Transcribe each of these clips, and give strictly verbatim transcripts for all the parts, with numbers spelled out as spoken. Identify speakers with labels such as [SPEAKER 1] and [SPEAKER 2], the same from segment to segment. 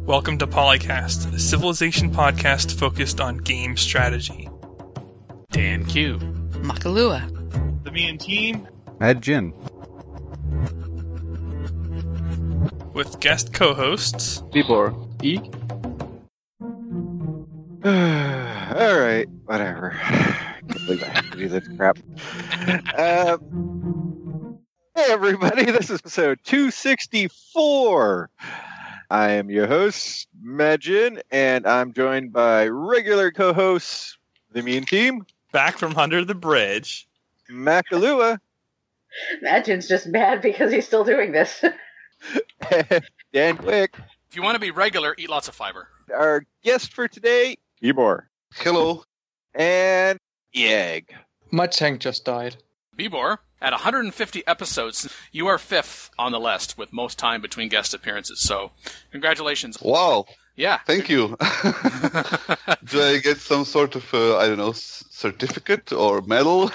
[SPEAKER 1] Welcome to Polycast, a Civilization podcast focused on game strategy.
[SPEAKER 2] Dan Q.
[SPEAKER 3] Makalua.
[SPEAKER 4] The Me and Team.
[SPEAKER 5] Mad Jin.
[SPEAKER 1] With guest co-hosts...
[SPEAKER 6] Bibor.
[SPEAKER 2] E.
[SPEAKER 6] Alright, whatever. I can't believe I have to do this crap. Uh, hey everybody, this is episode two sixty-four. I am your host, Majin, and I'm joined by regular co-hosts, the Mean Team.
[SPEAKER 4] Back from under the bridge.
[SPEAKER 6] Makalua.
[SPEAKER 7] Majin's just mad because he's still doing this.
[SPEAKER 6] Dan Quick.
[SPEAKER 2] If you want to be regular, eat lots of fiber.
[SPEAKER 6] Our guest for today, Bibor.
[SPEAKER 8] Hello.
[SPEAKER 6] And Yeg.
[SPEAKER 9] Mudtank just died.
[SPEAKER 2] Bibor, at one hundred fifty episodes, you are fifth on the list with most time between guest appearances. So, congratulations.
[SPEAKER 8] Wow.
[SPEAKER 2] Yeah.
[SPEAKER 8] Thank you. Do I get some sort of, uh, I don't know, s- certificate or medal?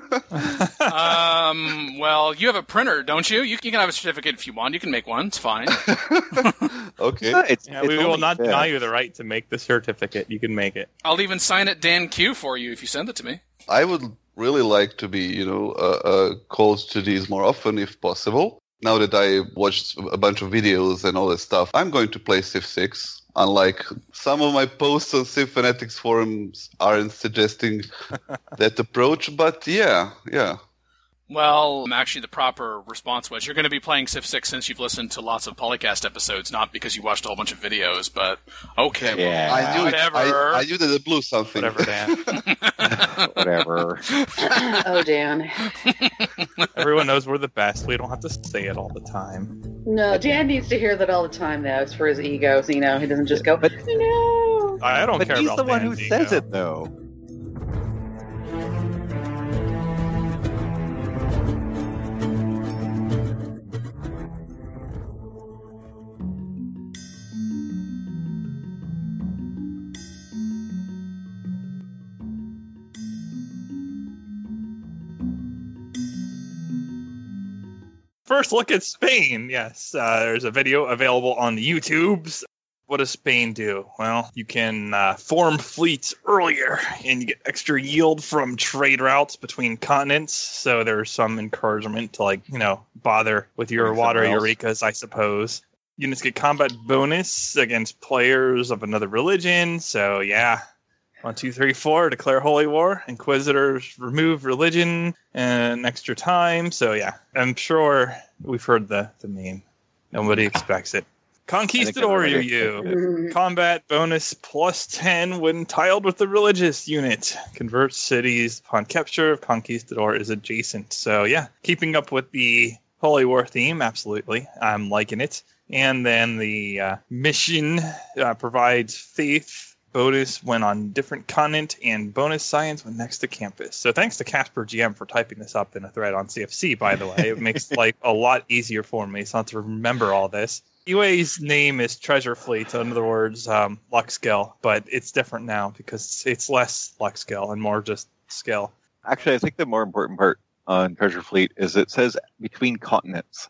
[SPEAKER 2] um. Well, you have a printer, don't you? You can have a certificate if you want. You can make one. It's fine.
[SPEAKER 8] Okay.
[SPEAKER 6] Uh, it's,
[SPEAKER 4] Yeah,
[SPEAKER 6] it's
[SPEAKER 4] we will
[SPEAKER 6] only
[SPEAKER 4] not
[SPEAKER 6] fair.
[SPEAKER 4] deny you the right to make the certificate. You can make it.
[SPEAKER 2] I'll even sign it Dan Q for you if you send it to me.
[SPEAKER 8] I would really like to be, you know, uh, uh, called to these more often if possible. Now that I watched a bunch of videos and all that stuff, I'm going to play Civ six. Unlike some of my posts on Civ Fanatics forums aren't suggesting that approach, but yeah, yeah.
[SPEAKER 2] Well, actually, the proper response was you're going to be playing Civ six since you've listened to lots of Polycast episodes, not because you watched a whole bunch of videos, but okay.
[SPEAKER 6] Yeah.
[SPEAKER 8] I knew
[SPEAKER 2] Whatever.
[SPEAKER 8] It, I, I knew that it blew something.
[SPEAKER 4] Whatever, Dan.
[SPEAKER 6] Whatever.
[SPEAKER 7] Oh, Dan.
[SPEAKER 4] Everyone knows we're the best. We don't have to say it all the time.
[SPEAKER 7] No, Dan needs to hear that all the time, though. It's for his ego, so, you know, he doesn't just go,
[SPEAKER 6] But-
[SPEAKER 7] no.
[SPEAKER 4] I don't
[SPEAKER 6] But
[SPEAKER 4] care
[SPEAKER 6] he's
[SPEAKER 4] about
[SPEAKER 6] the one who
[SPEAKER 4] Dan's
[SPEAKER 6] says
[SPEAKER 4] ego.
[SPEAKER 6] it, though.
[SPEAKER 4] First look at Spain. Yes, uh, there's a video available on the YouTubes. What does Spain do? Well, you can uh, form fleets earlier, and you get extra yield from trade routes between continents. So there's some encouragement to, like, you know, bother with your
[SPEAKER 6] Bring
[SPEAKER 4] water
[SPEAKER 6] somewhere else.
[SPEAKER 4] eurekas, I suppose. Units get combat bonus against players of another religion. So yeah, one, two, three, four, declare holy war. Inquisitors remove religion and extra time. So yeah, I'm sure we've heard the, the name. Nobody expects it. Conquistador, you,
[SPEAKER 6] everybody
[SPEAKER 4] you.
[SPEAKER 7] Mm.
[SPEAKER 4] Combat bonus plus ten when tiled with the religious unit. Converts cities upon capture of Conquistador is adjacent. So yeah, keeping up with the Holy War theme, absolutely. I'm liking it. And then the uh, mission uh, provides faith bonus when on different continent and bonus science when next to campus. So thanks to Casper G M for typing this up in a thread on C F C, by the way. It makes life a lot easier for me. So I don't have to remember all this. U A's name is Treasure Fleet, in other words, um, luck skill, but it's different now because it's less luck skill and more just skill.
[SPEAKER 6] Actually, I think the more important part on Treasure Fleet is it says between continents.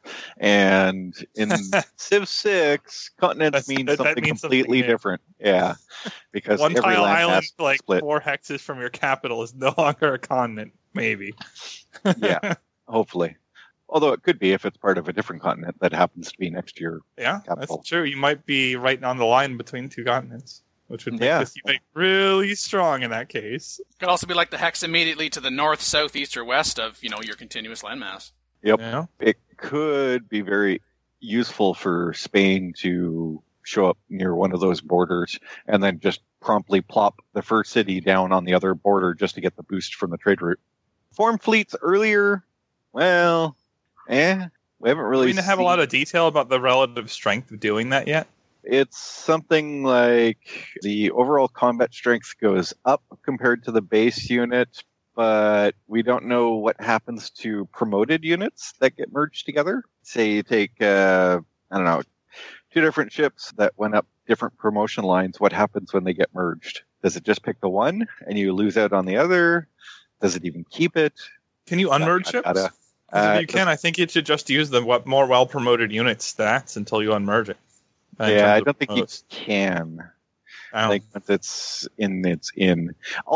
[SPEAKER 6] And in Civ six, continents
[SPEAKER 4] That's-
[SPEAKER 6] mean
[SPEAKER 4] that- that
[SPEAKER 6] something
[SPEAKER 4] means something
[SPEAKER 6] completely
[SPEAKER 4] new.
[SPEAKER 6] different. Yeah. Because
[SPEAKER 4] One
[SPEAKER 6] every
[SPEAKER 4] tile
[SPEAKER 6] land
[SPEAKER 4] island,
[SPEAKER 6] has to
[SPEAKER 4] like
[SPEAKER 6] split.
[SPEAKER 4] four hexes from your capital, is no longer a continent, maybe.
[SPEAKER 6] Yeah, hopefully. Although it could be if it's part of a different continent that happens to be next to your...
[SPEAKER 4] Yeah,
[SPEAKER 6] Capital.
[SPEAKER 4] that's true. You might be right on the line between two continents, which would make
[SPEAKER 6] Yeah.
[SPEAKER 4] this unit really strong in that case.
[SPEAKER 2] Could also be like the hex immediately to the north, south, east, or west of, you know, your continuous landmass.
[SPEAKER 6] Yep.
[SPEAKER 4] Yeah.
[SPEAKER 6] It could be very useful for Spain to show up near one of those borders and then just promptly plop the first city down on the other border just to get the boost from the trade route. Form fleets earlier, well, eh, we haven't really
[SPEAKER 4] We didn't have a
[SPEAKER 6] seen-
[SPEAKER 4] lot of detail about the relative strength of doing that yet.
[SPEAKER 6] It's something like the overall combat strength goes up compared to the base unit, but we don't know what happens to promoted units that get merged together. Say you take, uh, I don't know, two different ships that went up different promotion lines. What happens when they get merged? Does it just pick the one and you lose out on the other? Does it even keep it?
[SPEAKER 4] Can you unmerge
[SPEAKER 6] Da,
[SPEAKER 4] ships?
[SPEAKER 6] da, da, da.
[SPEAKER 4] 'Cause
[SPEAKER 6] Uh,
[SPEAKER 4] if you can, I think you should just use the what more well-promoted unit stats until you unmerge it. in
[SPEAKER 6] Yeah,
[SPEAKER 4] terms
[SPEAKER 6] I
[SPEAKER 4] of
[SPEAKER 6] don't think you
[SPEAKER 4] promotes.
[SPEAKER 6] can.
[SPEAKER 4] I
[SPEAKER 6] I
[SPEAKER 4] don't-
[SPEAKER 6] think once it's in, it's in.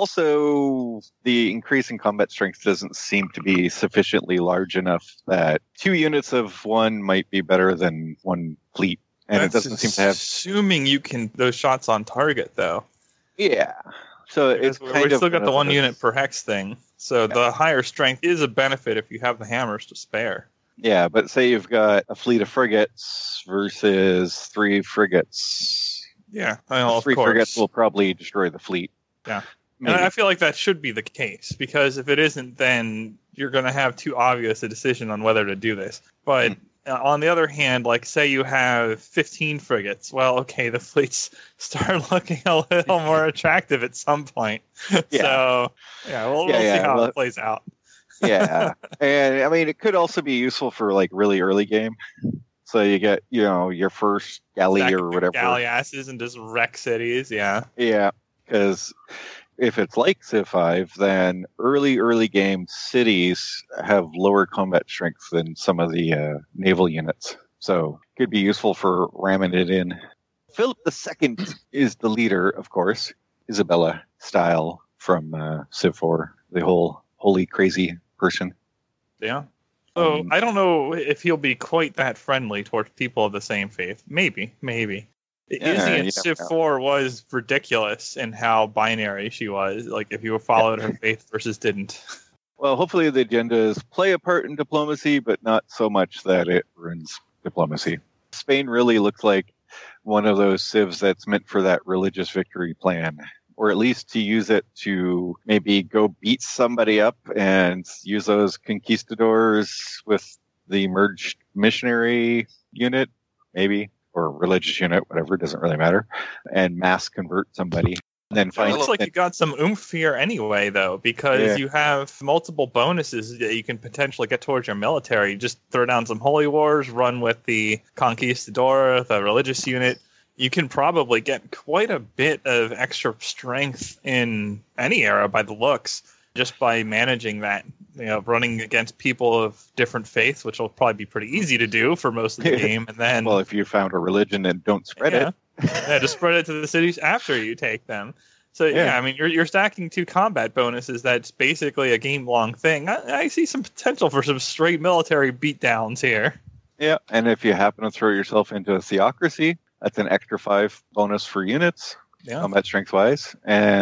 [SPEAKER 6] Also, the increase in combat strength doesn't seem to be sufficiently large enough that two units of one might be better than one fleet. And it
[SPEAKER 4] That's
[SPEAKER 6] doesn't seem to have.
[SPEAKER 4] Assuming you can those shots on target though.
[SPEAKER 6] Yeah. So
[SPEAKER 4] Because
[SPEAKER 6] it's
[SPEAKER 4] we-
[SPEAKER 6] kind
[SPEAKER 4] we've
[SPEAKER 6] of.
[SPEAKER 4] still got the one
[SPEAKER 6] of-
[SPEAKER 4] unit per hex thing. So the higher strength is a benefit if you have the hammers to spare.
[SPEAKER 6] Yeah, but say you've got a fleet of frigates versus three frigates.
[SPEAKER 4] Yeah, I know, of
[SPEAKER 6] three
[SPEAKER 4] course.
[SPEAKER 6] frigates will probably destroy the fleet.
[SPEAKER 4] Yeah.
[SPEAKER 6] Maybe.
[SPEAKER 4] And I feel like that should be the case, because if it isn't, then you're going to have too obvious a decision on whether to do this. But uh, on the other hand, like, say you have fifteen frigates. Well, okay, the fleets start looking a little more attractive at some point.
[SPEAKER 6] Yeah.
[SPEAKER 4] So, yeah, we'll,
[SPEAKER 6] Yeah,
[SPEAKER 4] we'll
[SPEAKER 6] yeah,
[SPEAKER 4] see how
[SPEAKER 6] well-
[SPEAKER 4] it plays out.
[SPEAKER 6] Yeah, and I mean it could also be useful for like really early game. So you get you know your first galley
[SPEAKER 4] Stack
[SPEAKER 6] or
[SPEAKER 4] up
[SPEAKER 6] whatever.
[SPEAKER 4] Galleasses and just wreck cities, yeah.
[SPEAKER 6] Yeah, because if it's like Civ five, then early early game cities have lower combat strength than some of the uh, naval units. So could be useful for ramming it in. Philip the Second is the leader, of course, Isabella style from uh, Civ four, the whole holy crazy person.
[SPEAKER 4] Yeah. So
[SPEAKER 6] Um,
[SPEAKER 4] I don't know if he'll be quite that friendly towards people of the same faith. Maybe, maybe.
[SPEAKER 6] Yeah,
[SPEAKER 4] Izzy
[SPEAKER 6] you
[SPEAKER 4] in Civ
[SPEAKER 6] never know.
[SPEAKER 4] four was ridiculous in how binary she was. Like, if you followed her faith versus didn't.
[SPEAKER 6] Well, hopefully the agendas play a part in diplomacy, but not so much that it ruins diplomacy. Spain really looks like one of those civs that's meant for that religious victory plan, or at least to use it to maybe go beat somebody up and use those conquistadors with the merged missionary unit, maybe, or religious unit, whatever, it doesn't really matter, and mass convert somebody. And then
[SPEAKER 4] It
[SPEAKER 6] find
[SPEAKER 4] looks like you got some oomph here anyway, though, because
[SPEAKER 6] Yeah.
[SPEAKER 4] you have multiple bonuses that you can potentially get towards your military. Just throw down some holy wars, run with the conquistador, the religious unit. You can probably get quite a bit of extra strength in any era by the looks, just by managing that. You know, running against people of different faiths, which will probably be pretty easy to do for most of the game, and then
[SPEAKER 6] well, if you found a religion and don't spread
[SPEAKER 4] yeah.
[SPEAKER 6] it.
[SPEAKER 4] yeah, just spread it to the cities after you take them. So yeah,
[SPEAKER 6] Yeah.
[SPEAKER 4] I mean, you're you're stacking two combat bonuses. That's basically a game long thing. I, I see some potential for some straight military beatdowns here.
[SPEAKER 6] Yeah, and if you happen to throw yourself into a theocracy, that's an extra five bonus for units,
[SPEAKER 4] Yeah,
[SPEAKER 6] combat strength wise,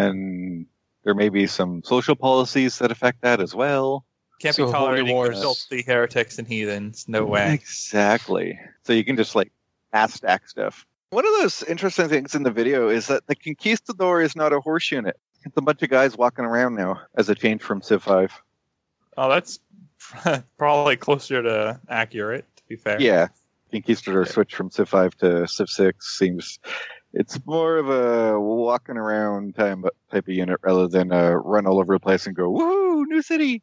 [SPEAKER 6] and there may be some social policies that affect that as well.
[SPEAKER 4] can't
[SPEAKER 9] So
[SPEAKER 4] be
[SPEAKER 9] holy
[SPEAKER 4] tolerating
[SPEAKER 9] wars.
[SPEAKER 4] filthy heretics and heathens. No way.
[SPEAKER 6] Exactly. So you can just like ass stack stuff. One of those interesting things in the video is that the Conquistador is not a horse unit. It's a bunch of guys walking around now as a change from Civ five.
[SPEAKER 4] Oh, that's probably closer to accurate. To be fair.
[SPEAKER 6] Yeah. Conquistador switch from Civ five to Civ six seems it's more of a walking around time type of unit rather than a run all over the place and go, woohoo, new city.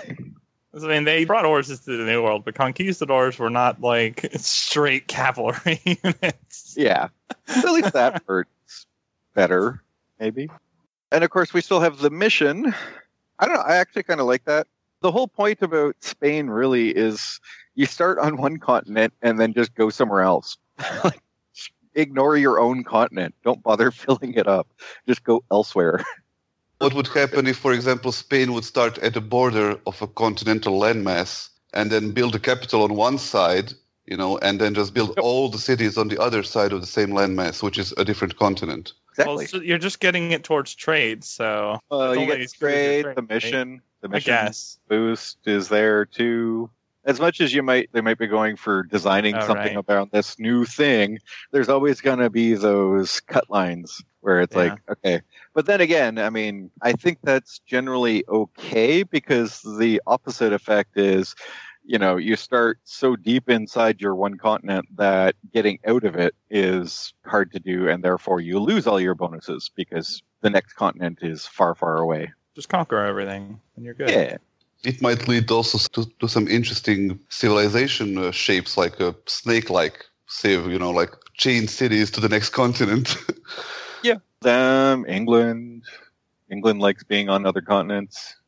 [SPEAKER 4] I mean, they brought horses to the New World, but conquistadors were not like straight cavalry units.
[SPEAKER 6] Yeah. At least that part's better, maybe. And of course, we still have the mission. I don't know. I actually kind of like that. The whole point about Spain really is you start on one continent and then just go somewhere else. Like, ignore your own continent. Don't bother filling it up. Just go elsewhere.
[SPEAKER 8] What would happen if, for example, Spain would start at the border of a continental landmass and then build a capital on one side, you know, and then just build all the cities on the other side of the same landmass, which is a different continent?
[SPEAKER 4] Well,
[SPEAKER 6] Exactly.
[SPEAKER 4] so you're just getting it towards trade, so
[SPEAKER 6] Well,
[SPEAKER 4] it's
[SPEAKER 6] you
[SPEAKER 4] only
[SPEAKER 6] get
[SPEAKER 4] as good as your
[SPEAKER 6] trade,
[SPEAKER 4] trade,
[SPEAKER 6] the
[SPEAKER 4] right?
[SPEAKER 6] mission. The
[SPEAKER 4] I
[SPEAKER 6] mission
[SPEAKER 4] guess.
[SPEAKER 6] boost is there too. As much as you might, they might be going for designing
[SPEAKER 4] Oh,
[SPEAKER 6] something
[SPEAKER 4] right.
[SPEAKER 6] about this new thing. There's always going to be those cut lines where it's
[SPEAKER 4] Yeah.
[SPEAKER 6] like, okay. But then again, I mean, I think that's generally okay because the opposite effect is, you know, you start so deep inside your one continent that getting out of it is hard to do, and therefore you lose all your bonuses because the next continent is far, far away.
[SPEAKER 4] Just conquer everything, and you're good.
[SPEAKER 6] Yeah.
[SPEAKER 8] It might lead also to, to some interesting civilization uh, shapes, like a snake-like civ, you know, like chain cities to the next continent.
[SPEAKER 6] Them, England. England likes being on other continents.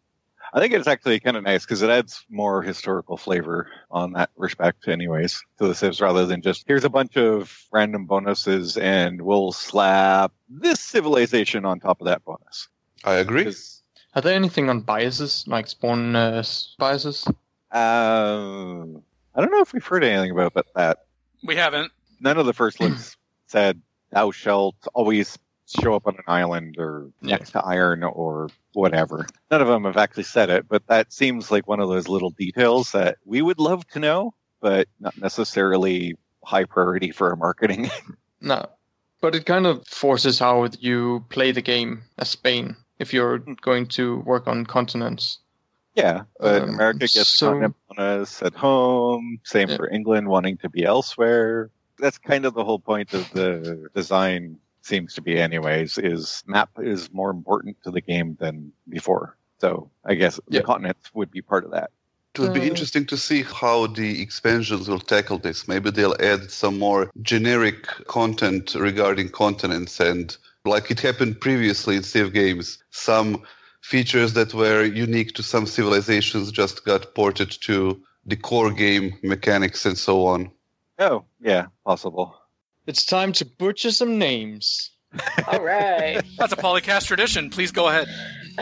[SPEAKER 6] I think it's actually kind of nice because it adds more historical flavor on that respect, anyways, to the civs rather than just here's a bunch of random bonuses and we'll slap this civilization on top of that bonus.
[SPEAKER 8] I agree.
[SPEAKER 9] Are there anything on biases, like spawn uh, biases?
[SPEAKER 6] Um, I don't know if we've heard anything about that.
[SPEAKER 2] We haven't.
[SPEAKER 6] None of the first looks said thou shalt always show up on an island or
[SPEAKER 9] Yeah.
[SPEAKER 6] next to iron or whatever. None of them have actually said it, but that seems like one of those little details that we would love to know, but not necessarily high priority for our marketing.
[SPEAKER 9] No. But it kind of forces how you play the game as Spain, if you're going to work on continents.
[SPEAKER 6] Yeah, but
[SPEAKER 9] Um,
[SPEAKER 6] America gets
[SPEAKER 9] so-
[SPEAKER 6] continent bonus at home. Same
[SPEAKER 9] Yeah.
[SPEAKER 6] for England wanting to be elsewhere. That's kind of the whole point of the design, seems to be anyways, is map is more important to the game than before. So I guess
[SPEAKER 9] Yeah.
[SPEAKER 6] the continents would be part of that.
[SPEAKER 8] It would be
[SPEAKER 9] Uh,
[SPEAKER 8] interesting to see how the expansions will tackle this. Maybe they'll add some more generic content regarding continents, and like it happened previously in Civ games, some features that were unique to some civilizations just got ported to the core game mechanics and so on.
[SPEAKER 6] Oh, yeah, possible.
[SPEAKER 9] It's time to butcher some names.
[SPEAKER 7] All right.
[SPEAKER 2] That's a Polycast tradition. Please go ahead.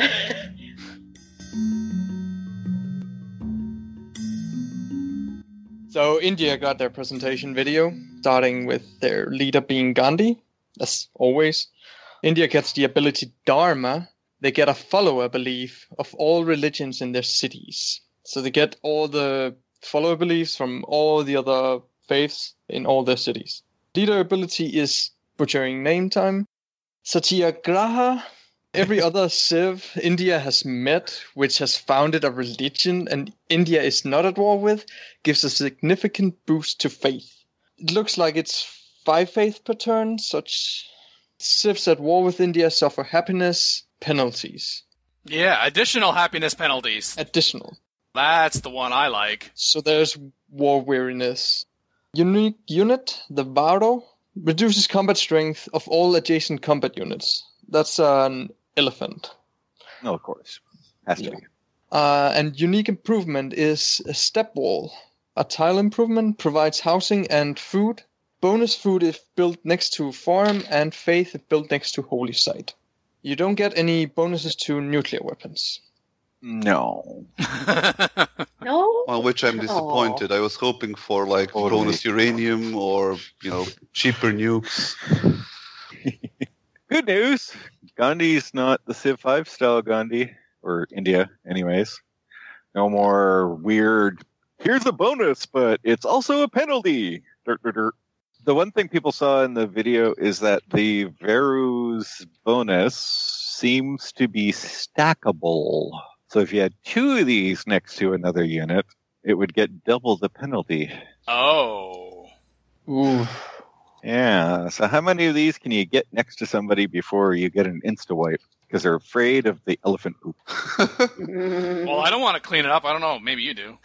[SPEAKER 9] So India got their presentation video, starting with their leader being Gandhi, as always. India gets the ability Dharma. They get a follower belief of all religions in their cities. So they get all the follower beliefs from all the other faiths in all their cities. Leader ability is butchering name time. Satyagraha. Every other civ India has met, which has founded a religion and India is not at war with, gives a significant boost to faith. It looks like it's five faith per turn. Such civs at war with India suffer happiness penalties.
[SPEAKER 2] Yeah, additional happiness penalties.
[SPEAKER 9] Additional.
[SPEAKER 2] That's the one I like.
[SPEAKER 9] So there's war weariness. Unique unit, the Varo, reduces combat strength of all adjacent combat units. That's an elephant.
[SPEAKER 6] No, of course. Has to
[SPEAKER 9] Yeah.
[SPEAKER 6] be.
[SPEAKER 9] Uh, and unique improvement is a step wall. A tile improvement provides housing and food. Bonus food if built next to farm, and faith if built next to holy site. You don't get any bonuses to nuclear weapons.
[SPEAKER 6] No.
[SPEAKER 7] No.
[SPEAKER 8] On which I'm disappointed. I was hoping for like
[SPEAKER 6] Totally.
[SPEAKER 8] bonus uranium or, you know, cheaper nukes.
[SPEAKER 6] Good news. Gandhi's not the Civ five style Gandhi, or India, anyways. No more weird, here's a bonus, but it's also a penalty. Dirt, dirt, dirt. The one thing people saw in the video is that the Veru's bonus seems to be stackable. So if you had two of these next to another unit, it would get double the penalty.
[SPEAKER 2] Oh.
[SPEAKER 9] Ooh.
[SPEAKER 6] Yeah, so how many of these can you get next to somebody before you get an insta-wipe? Because they're afraid of the elephant poop.
[SPEAKER 2] Well, I don't want to clean it up. I don't know. Maybe you do.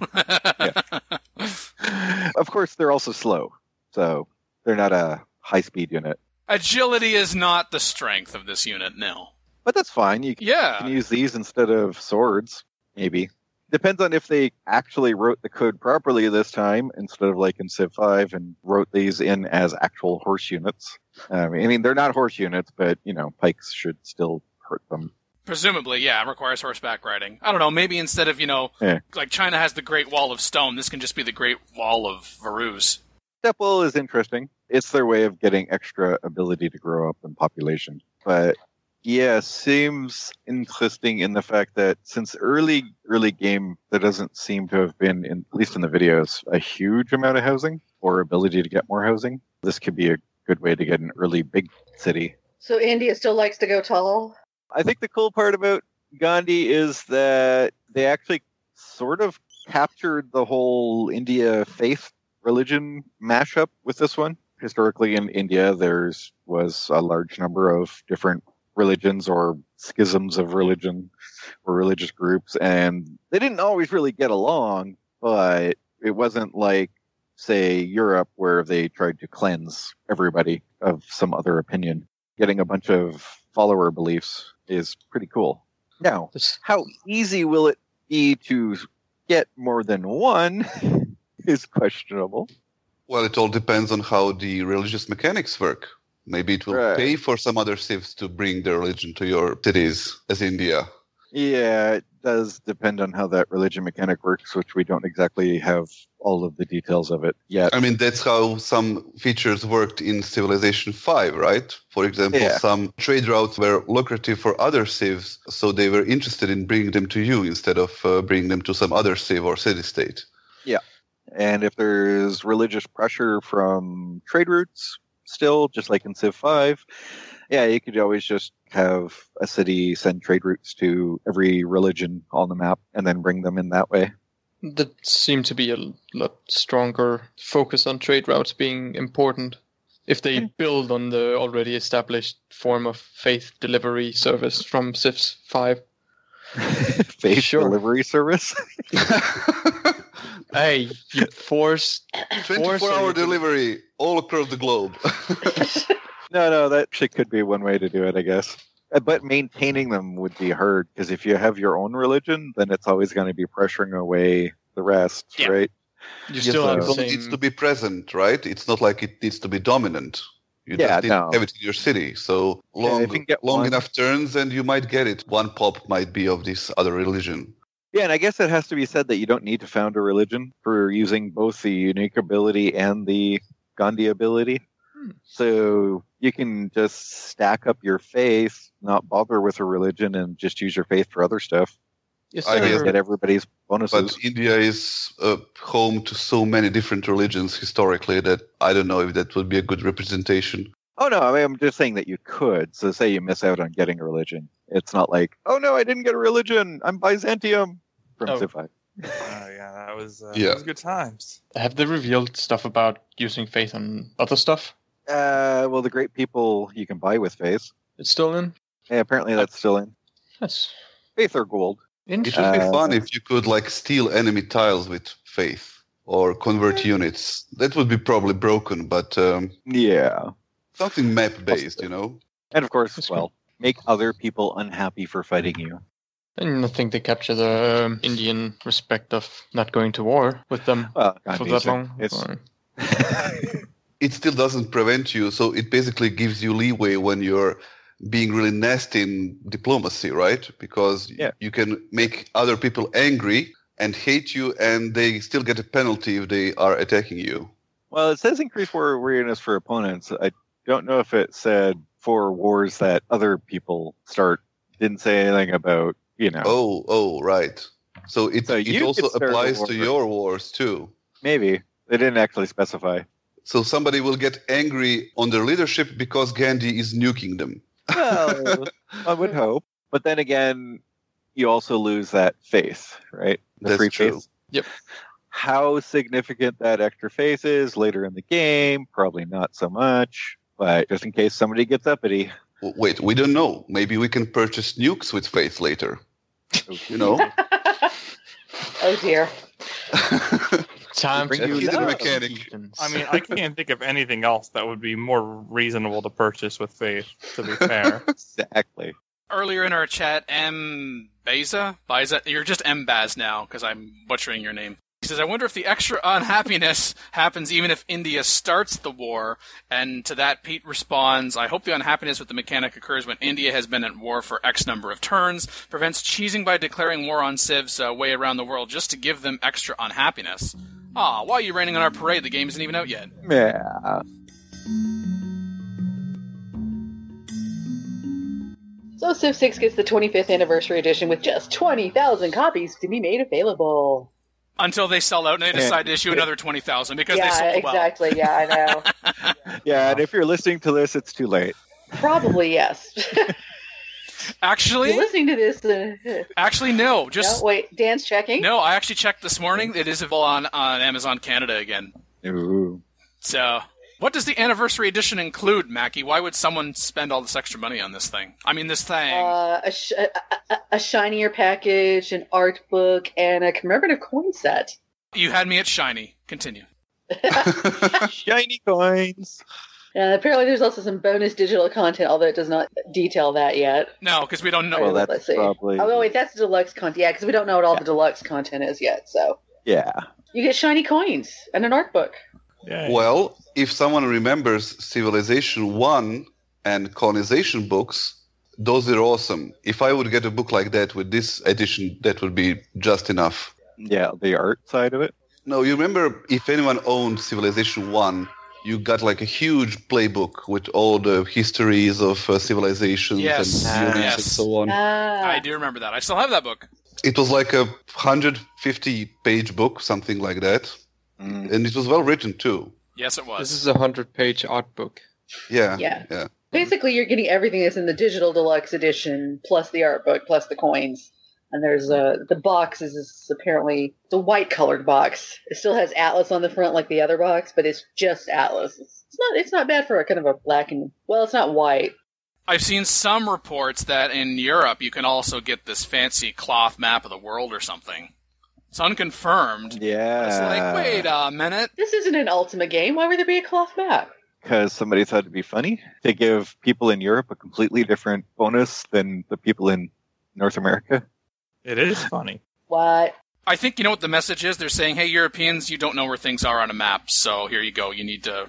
[SPEAKER 6] Of course, they're also slow, so they're not a high-speed unit.
[SPEAKER 2] Agility is not the strength of this unit, no.
[SPEAKER 6] But that's fine. You
[SPEAKER 2] Yeah.
[SPEAKER 6] can use these instead of swords, maybe. Depends on if they actually wrote the code properly this time, instead of like in Civ five, and wrote these in as actual horse units. Um, I mean, they're not horse units, but, you know, pikes should still hurt them.
[SPEAKER 2] Presumably, yeah, it requires horseback riding. I don't know, maybe instead of, you know,
[SPEAKER 6] Yeah.
[SPEAKER 2] like China has the Great Wall of Stone, this can just be the Great Wall of Varus.
[SPEAKER 6] Stepwell is interesting. It's their way of getting extra ability to grow up in population. But yeah, seems interesting in the fact that since early early game, there doesn't seem to have been, in, at least in the videos, a huge amount of housing or ability to get more housing. This could be a good way to get an early big city.
[SPEAKER 7] So India still likes to go tall.
[SPEAKER 6] I think the cool part about Gandhi is that they actually sort of captured the whole India faith religion mashup with this one. Historically in India, there's was a large number of different religions or schisms of religion or religious groups, and they didn't always really get along, but it wasn't like, say, Europe, where they tried to cleanse everybody of some other opinion. Getting a bunch of follower beliefs is pretty cool. Now,
[SPEAKER 9] This-
[SPEAKER 6] how easy will it be to get more than one is questionable.
[SPEAKER 8] Well, it all depends on how the religious mechanics work. Maybe it will
[SPEAKER 6] Right.
[SPEAKER 8] pay for some other civs to bring their religion to your cities as India.
[SPEAKER 6] Yeah, it does depend on how that religion mechanic works, which we don't exactly have all of the details of it yet.
[SPEAKER 8] I mean, that's how some features worked in Civilization five, right? For example,
[SPEAKER 6] Yeah.
[SPEAKER 8] some trade routes were lucrative for other civs, so they were interested in bringing them to you instead of uh, bringing them to some other civ or city-state.
[SPEAKER 6] And if there's religious pressure from trade routes, still, just like in Civ five, yeah, you could always just have a city send trade routes to every religion on the map and then bring them in that way.
[SPEAKER 9] That seemed to be a lot stronger focus on trade routes being important. If they build on the already established form of faith delivery service from Civ five.
[SPEAKER 6] Faith
[SPEAKER 9] Sure.
[SPEAKER 6] delivery service.
[SPEAKER 9] Hey, you force
[SPEAKER 8] twenty-four hour delivery all across the globe.
[SPEAKER 6] No, no, that actually could be one way to do it, I guess. Uh, But maintaining them would be hard, because if you have your own religion, then it's always going to be pressuring away the rest,
[SPEAKER 9] Yeah.
[SPEAKER 6] right?
[SPEAKER 9] You
[SPEAKER 6] Yes,
[SPEAKER 9] still
[SPEAKER 6] uh,
[SPEAKER 9] have the
[SPEAKER 8] It
[SPEAKER 9] same.
[SPEAKER 8] needs to be present, right? It's not like it needs to be dominant. You
[SPEAKER 6] Yeah,
[SPEAKER 8] just need
[SPEAKER 6] no.
[SPEAKER 8] to have it in your city. So
[SPEAKER 6] Yeah,
[SPEAKER 8] long,
[SPEAKER 6] if you can get
[SPEAKER 8] long
[SPEAKER 6] one-
[SPEAKER 8] enough turns, and you might get it. One pop might be of this other religion.
[SPEAKER 6] Yeah, and I guess it has to be said that you don't need to found a religion for using both the unique ability and the Gandhi ability.
[SPEAKER 9] Hmm.
[SPEAKER 6] So you can just stack up your faith, not bother with a religion, and just use your faith for other stuff.
[SPEAKER 9] Is
[SPEAKER 8] I guess
[SPEAKER 9] there-
[SPEAKER 6] Get everybody's bonuses.
[SPEAKER 8] But India is uh, home to so many different religions historically that I don't know if that would be a good representation.
[SPEAKER 6] Oh no, I mean, I'm just saying that you could. So say you miss out on getting a religion. It's not like, oh no, I didn't get a religion. I'm Byzantium from
[SPEAKER 9] Oh.
[SPEAKER 6] Civ five.
[SPEAKER 4] Oh yeah, that was uh,
[SPEAKER 8] Yeah.
[SPEAKER 4] that was good times.
[SPEAKER 9] have they revealed stuff about using faith on other stuff?
[SPEAKER 6] Uh, well, the great people you can buy with faith.
[SPEAKER 9] It's still in?
[SPEAKER 6] Yeah, apparently that's still in.
[SPEAKER 9] Yes.
[SPEAKER 6] Faith or gold.
[SPEAKER 8] It would
[SPEAKER 9] Interesting.
[SPEAKER 8] be
[SPEAKER 6] Uh,
[SPEAKER 8] fun if you could like steal enemy tiles with faith or convert units. That would be probably broken, but um,
[SPEAKER 6] Yeah.
[SPEAKER 8] something map based, you know.
[SPEAKER 6] And of course,
[SPEAKER 9] That's
[SPEAKER 6] well, make other people unhappy for fighting you.
[SPEAKER 9] And I think they capture the um, Indian respect of not going to war with them
[SPEAKER 6] Well,
[SPEAKER 9] for
[SPEAKER 6] Gandhi's
[SPEAKER 9] that
[SPEAKER 6] thing.
[SPEAKER 9] long.
[SPEAKER 6] It's,
[SPEAKER 9] Or-
[SPEAKER 8] It still doesn't prevent you, so it basically gives you leeway when you're being really nasty in diplomacy, right? Because
[SPEAKER 6] Yeah.
[SPEAKER 8] you can make other people angry and hate you, and they still get a penalty if they are attacking you.
[SPEAKER 6] well, it says increase war weariness for opponents. I don't know if it said for wars that other people start. Didn't say anything about, you know,
[SPEAKER 8] Oh, oh, right. So it,
[SPEAKER 6] So
[SPEAKER 8] it
[SPEAKER 6] you
[SPEAKER 8] also
[SPEAKER 6] could start a
[SPEAKER 8] applies to
[SPEAKER 6] war.
[SPEAKER 8] your wars too.
[SPEAKER 6] maybe. They didn't actually specify.
[SPEAKER 8] So somebody will get angry on their leadership because Gandhi is nuking them.
[SPEAKER 6] Well, I would hope. But then again, you also lose that faith, right? The
[SPEAKER 8] That's
[SPEAKER 6] free
[SPEAKER 8] true.
[SPEAKER 6] faith.
[SPEAKER 9] Yep.
[SPEAKER 6] How significant that extra faith is later in the game, probably not so much. But just in case somebody gets uppity.
[SPEAKER 8] W- Wait, we don't know. Maybe we can purchase nukes with faith later. You know?
[SPEAKER 7] Oh dear.
[SPEAKER 9] Time
[SPEAKER 6] Bring
[SPEAKER 9] to
[SPEAKER 6] you
[SPEAKER 9] use
[SPEAKER 6] love.
[SPEAKER 8] mechanic.
[SPEAKER 4] I mean, I can't think of anything else that would be more reasonable to purchase with faith. To be fair,
[SPEAKER 6] Exactly.
[SPEAKER 2] Earlier in our chat, M. Beza? Beza? You're just M. Baz now, because I'm butchering your name. He says, I wonder if the extra unhappiness happens even if India starts the war. And to that, Pete responds, I hope the unhappiness with the mechanic occurs when India has been at war for X number of turns, prevents cheesing by declaring war on civs uh, way around the world just to give them extra unhappiness. Aw, why are you raining on our parade? The game isn't even out yet.
[SPEAKER 6] Yeah.
[SPEAKER 7] So Civ six gets the twenty-fifth anniversary edition with just twenty thousand copies to be made available.
[SPEAKER 2] Until they sell out and they decide to issue another twenty thousand because they
[SPEAKER 7] yeah,
[SPEAKER 2] sold well.
[SPEAKER 7] exactly. Yeah, I know.
[SPEAKER 6] Yeah, and if you're listening to this, it's too late.
[SPEAKER 7] Probably yes.
[SPEAKER 2] Actually,
[SPEAKER 7] You're listening to this. Uh,
[SPEAKER 2] actually, no. Just
[SPEAKER 7] no, wait, Dan's checking.
[SPEAKER 2] no. I actually checked this morning. It is available on on Amazon Canada again.
[SPEAKER 6] Ooh.
[SPEAKER 2] So, what does the anniversary edition include, Mackie? Why would someone spend all this extra money on this thing? I mean, this thing.
[SPEAKER 7] Uh, a, sh- a, a, a shinier package, an art book, and a commemorative coin set.
[SPEAKER 2] You had me at shiny. Continue.
[SPEAKER 6] Shiny coins.
[SPEAKER 7] Uh, apparently, there's also some bonus digital content, although it does not detail that yet.
[SPEAKER 2] No, because we don't know.
[SPEAKER 6] Well,
[SPEAKER 7] Let's
[SPEAKER 6] that's
[SPEAKER 7] see.
[SPEAKER 6] probably.
[SPEAKER 7] Oh, no, wait, that's the deluxe content. Yeah, because we don't know what all
[SPEAKER 6] Yeah.
[SPEAKER 7] the deluxe content is yet. So
[SPEAKER 6] Yeah.
[SPEAKER 7] you get shiny coins and an art book.
[SPEAKER 4] Yeah.
[SPEAKER 8] Well, if someone remembers Civilization one and Colonization books, those are awesome. If I would get a book like that with this edition, that would be just enough.
[SPEAKER 6] Yeah, the art side of it.
[SPEAKER 8] No, you remember if anyone owned Civilization one, you got like a huge playbook with all the histories of uh, civilizations
[SPEAKER 2] Yes.
[SPEAKER 8] and units
[SPEAKER 2] Yes.
[SPEAKER 8] and so on.
[SPEAKER 7] Ah,
[SPEAKER 2] I do remember that. I still have that book.
[SPEAKER 8] It was like a one hundred fifty page book, something like that.
[SPEAKER 6] Mm.
[SPEAKER 8] And it was well written too.
[SPEAKER 2] Yes, it was.
[SPEAKER 9] This is a hundred-page art book.
[SPEAKER 8] Yeah.
[SPEAKER 7] Yeah.
[SPEAKER 8] Yeah.
[SPEAKER 7] Basically, you're getting everything that's in the digital deluxe edition, plus the art book, plus the coins. And there's uh, the box is, is apparently the white colored box. It still has Atlas on the front like the other box, but it's just Atlas. It's, it's not it's not bad for a kind of a black and well, it's not white.
[SPEAKER 2] I've seen some reports that in Europe you can also get this fancy cloth map of the world or something. It's unconfirmed.
[SPEAKER 6] Yeah.
[SPEAKER 2] It's like, wait a minute.
[SPEAKER 7] This isn't an Ultima game. Why would there be a cloth map?
[SPEAKER 6] Because somebody thought it'd be funny to give people in Europe a completely different bonus than the people in North America.
[SPEAKER 4] It is funny.
[SPEAKER 7] What?
[SPEAKER 2] I think you know what the message is. They're saying, hey, Europeans, you don't know where things are on a map, so here you go. You need to...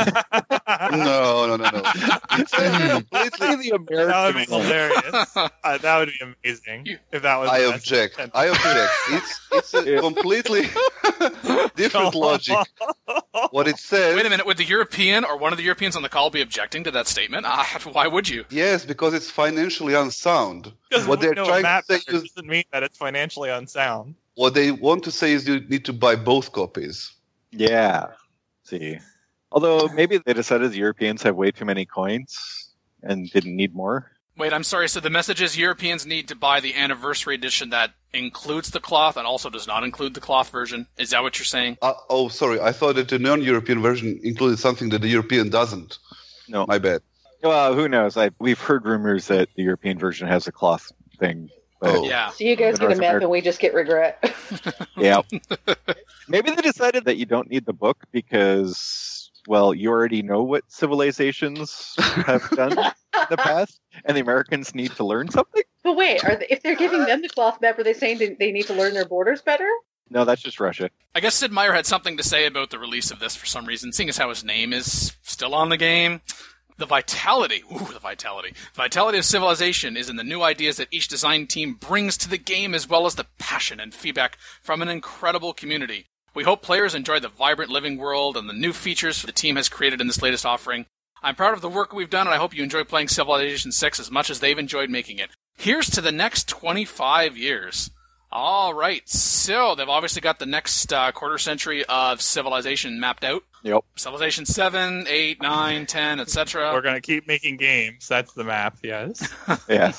[SPEAKER 8] No, no, no, no. It's a completely
[SPEAKER 6] the
[SPEAKER 4] That would be
[SPEAKER 6] American one.
[SPEAKER 4] hilarious. Uh, that would be amazing
[SPEAKER 2] You-
[SPEAKER 4] if that was.
[SPEAKER 8] I
[SPEAKER 4] the
[SPEAKER 8] object.
[SPEAKER 4] message.
[SPEAKER 8] I object. It's it's a completely different logic. What it says.
[SPEAKER 2] Wait a minute. Would the European or one of the Europeans on the call be objecting to that statement? Ah, why would you?
[SPEAKER 8] Yes, because it's financially unsound.
[SPEAKER 4] Because
[SPEAKER 8] What
[SPEAKER 4] we
[SPEAKER 8] they're
[SPEAKER 4] know a
[SPEAKER 8] trying
[SPEAKER 4] map
[SPEAKER 8] to say
[SPEAKER 4] better
[SPEAKER 8] is
[SPEAKER 4] doesn't mean that it's financially unsound.
[SPEAKER 8] what they want to say is you need to buy both copies.
[SPEAKER 6] Yeah. See. Although maybe they decided the Europeans have way too many coins and didn't need more.
[SPEAKER 2] Wait, I'm sorry. So the message is Europeans need to buy the anniversary edition that includes the cloth and also does not include the cloth version. Is that what you're saying?
[SPEAKER 8] Uh, oh, sorry. I thought that the non-European version included something that the European doesn't.
[SPEAKER 6] No.
[SPEAKER 8] My bad.
[SPEAKER 6] Well, who knows? I, we've heard rumors that the European version has a cloth thing. But
[SPEAKER 8] Oh.
[SPEAKER 2] Yeah.
[SPEAKER 7] So you guys
[SPEAKER 6] The
[SPEAKER 7] get a
[SPEAKER 6] North
[SPEAKER 7] map
[SPEAKER 6] American-
[SPEAKER 7] and we just get regret.
[SPEAKER 6] yeah. Maybe they decided that you don't need the book because, well, you already know what civilizations have done in the past, and the Americans need to learn something?
[SPEAKER 7] But wait, are they, if they're giving them the cloth map, are they saying they, they need to learn their borders better?
[SPEAKER 6] No, that's just Russia.
[SPEAKER 2] I guess Sid Meier had something to say about the release of this for some reason, seeing as how his name is still on the game. The vitality, ooh, the vitality. The vitality of Civilization is in the new ideas that each design team brings to the game, as well as the passion and feedback from an incredible community. We hope players enjoy the vibrant living world and the new features the team has created in this latest offering. I'm proud of the work we've done, and I hope you enjoy playing Civilization six as much as they've enjoyed making it. Here's to the next twenty-five years. All right, so they've obviously got the next uh, quarter century of Civilization mapped out.
[SPEAKER 6] Yep.
[SPEAKER 2] Civilization seven, eight, nine, ten, et cetera.
[SPEAKER 4] We're gonna keep making games. That's the map. Yes.
[SPEAKER 6] Yes.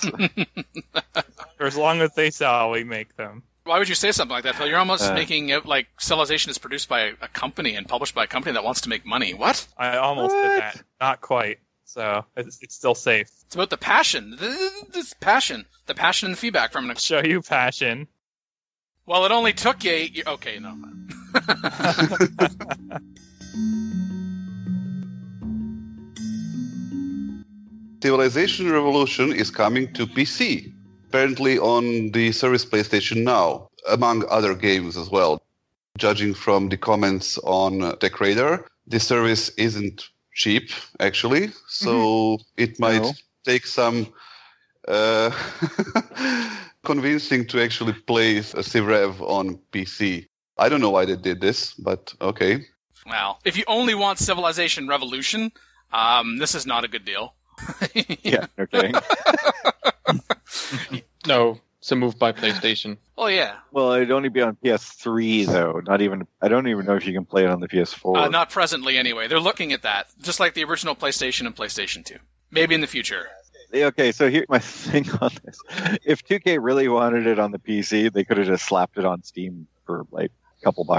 [SPEAKER 4] For as long as they sell, we make them.
[SPEAKER 2] Why would you say something like that, Phil? You're almost
[SPEAKER 6] Uh,
[SPEAKER 2] making it like Civilization is produced by a company and published by a company that wants to make money. What?
[SPEAKER 4] I almost
[SPEAKER 6] What?
[SPEAKER 4] did that. Not quite. So it's, it's still safe.
[SPEAKER 2] It's about the passion. The- This passion. The passion and the feedback from an...
[SPEAKER 4] Show you passion.
[SPEAKER 2] Well, it only took you eight years. Okay, no.
[SPEAKER 8] Civilization Revolution is coming to P C, apparently on the service PlayStation Now, among other games as well. Judging from the comments on TechRadar, the service isn't cheap, actually, so it might
[SPEAKER 6] No.
[SPEAKER 8] take some uh, convincing to actually play CivRev on P C. I don't know why they did this, but okay.
[SPEAKER 2] Well, if you only want Civilization Revolution, um, this is not a good deal.
[SPEAKER 6] Yeah, no kidding.
[SPEAKER 9] No, it's a move by PlayStation.
[SPEAKER 2] Oh, yeah.
[SPEAKER 6] Well, it'd only be on P S three, though. Not even. I don't even know if you can play it on the P S four.
[SPEAKER 2] Uh, not presently, anyway. They're looking at that, just like the original PlayStation and PlayStation two. Maybe in the future.
[SPEAKER 6] Okay, so here's my thing on this. If two K really wanted it on the P C, they could have just slapped it on Steam for like a couple bucks.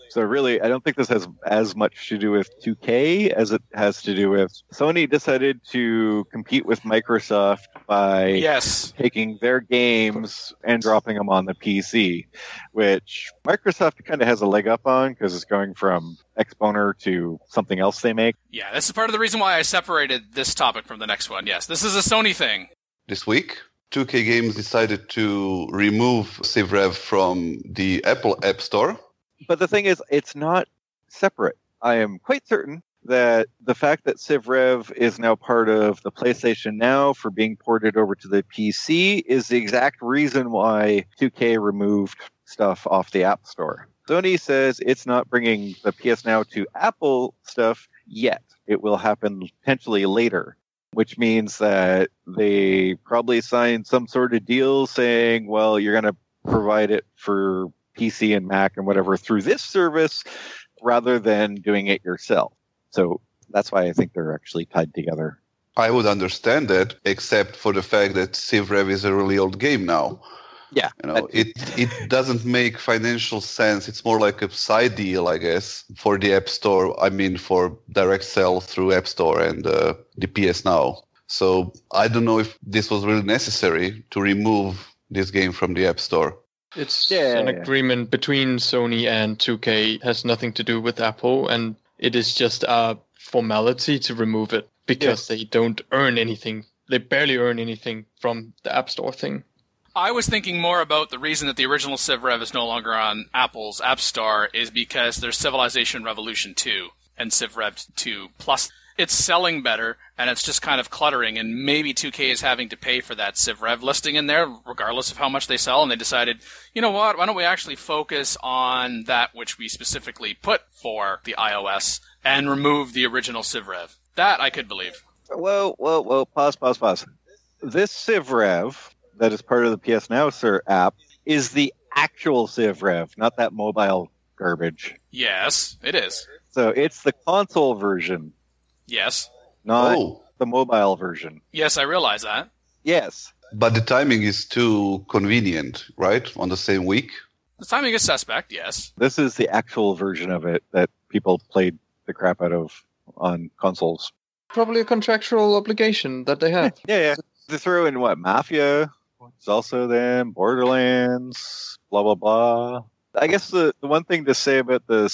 [SPEAKER 6] So really, I don't think this has as much to do with two K as it has to do with Sony decided to compete with Microsoft by
[SPEAKER 2] Yes.
[SPEAKER 6] taking their games and dropping them on the P C, which Microsoft kind of has a leg up on because it's going from Exponer to something else they make.
[SPEAKER 2] Yeah, this is part of the reason why I separated this topic from the next one. Yes, this is a Sony thing.
[SPEAKER 8] This week, two K Games decided to remove CivRev from the Apple App Store.
[SPEAKER 6] But the thing is, it's not separate. I am quite certain that the fact that CivRev is now part of the PlayStation Now for being ported over to the P C is the exact reason why two K removed stuff off the App Store. Sony says it's not bringing the P S Now to Apple stuff yet. It will happen potentially later, which means that they probably signed some sort of deal saying, well, you're going to provide it for P C and Mac and whatever through this service rather than doing it yourself. So that's why I think they're actually tied together.
[SPEAKER 8] I would understand that, except for the fact that CivRev is a really old game now.
[SPEAKER 6] Yeah.
[SPEAKER 8] You know, it it doesn't make financial sense. It's more like a side deal, I guess, for the App Store. I mean, for direct sell through App Store and uh, the P S Now. So I don't know if this was really necessary to remove this game from the App Store.
[SPEAKER 9] It's
[SPEAKER 6] Yeah,
[SPEAKER 9] an
[SPEAKER 6] yeah.
[SPEAKER 9] agreement between Sony and two K. It has nothing to do with Apple, and it is just a formality to remove it because they don't earn anything. They barely earn anything from the App Store thing.
[SPEAKER 2] I was thinking more about the reason that the original CivRev is no longer on Apple's App Store is because there's Civilization Revolution two and CivRev two Plus. It's selling better, and it's just kind of cluttering, and maybe two K is having to pay for that CivRev listing in there, regardless of how much they sell, and they decided, you know what, why don't we actually focus on that which we specifically put for the iOS and remove the original CivRev. That I could believe.
[SPEAKER 6] Whoa, whoa, whoa, pause, pause, pause. This CivRev that is part of the P S Now Sir app is the actual CivRev, not that mobile garbage.
[SPEAKER 2] Yes, it is.
[SPEAKER 6] So it's the console version,
[SPEAKER 2] Yes.
[SPEAKER 6] not
[SPEAKER 8] Oh,
[SPEAKER 6] the mobile version.
[SPEAKER 2] Yes, I realize that.
[SPEAKER 6] Yes.
[SPEAKER 8] but the timing is too convenient, right? On the same week.
[SPEAKER 2] The timing is suspect, yes.
[SPEAKER 6] This is the actual version of it that people played the crap out of on consoles.
[SPEAKER 9] Probably a contractual obligation that they have.
[SPEAKER 6] Yeah, yeah. They throw in what? Mafia? It's also them. Borderlands. Blah, blah, blah. I guess the, the one thing to say about the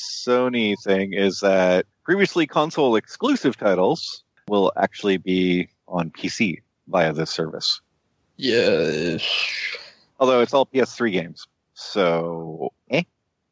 [SPEAKER 6] Sony thing is that previously console exclusive titles will actually be on P C via this service.
[SPEAKER 9] Yeah.
[SPEAKER 6] Although it's all P S three games. So, eh?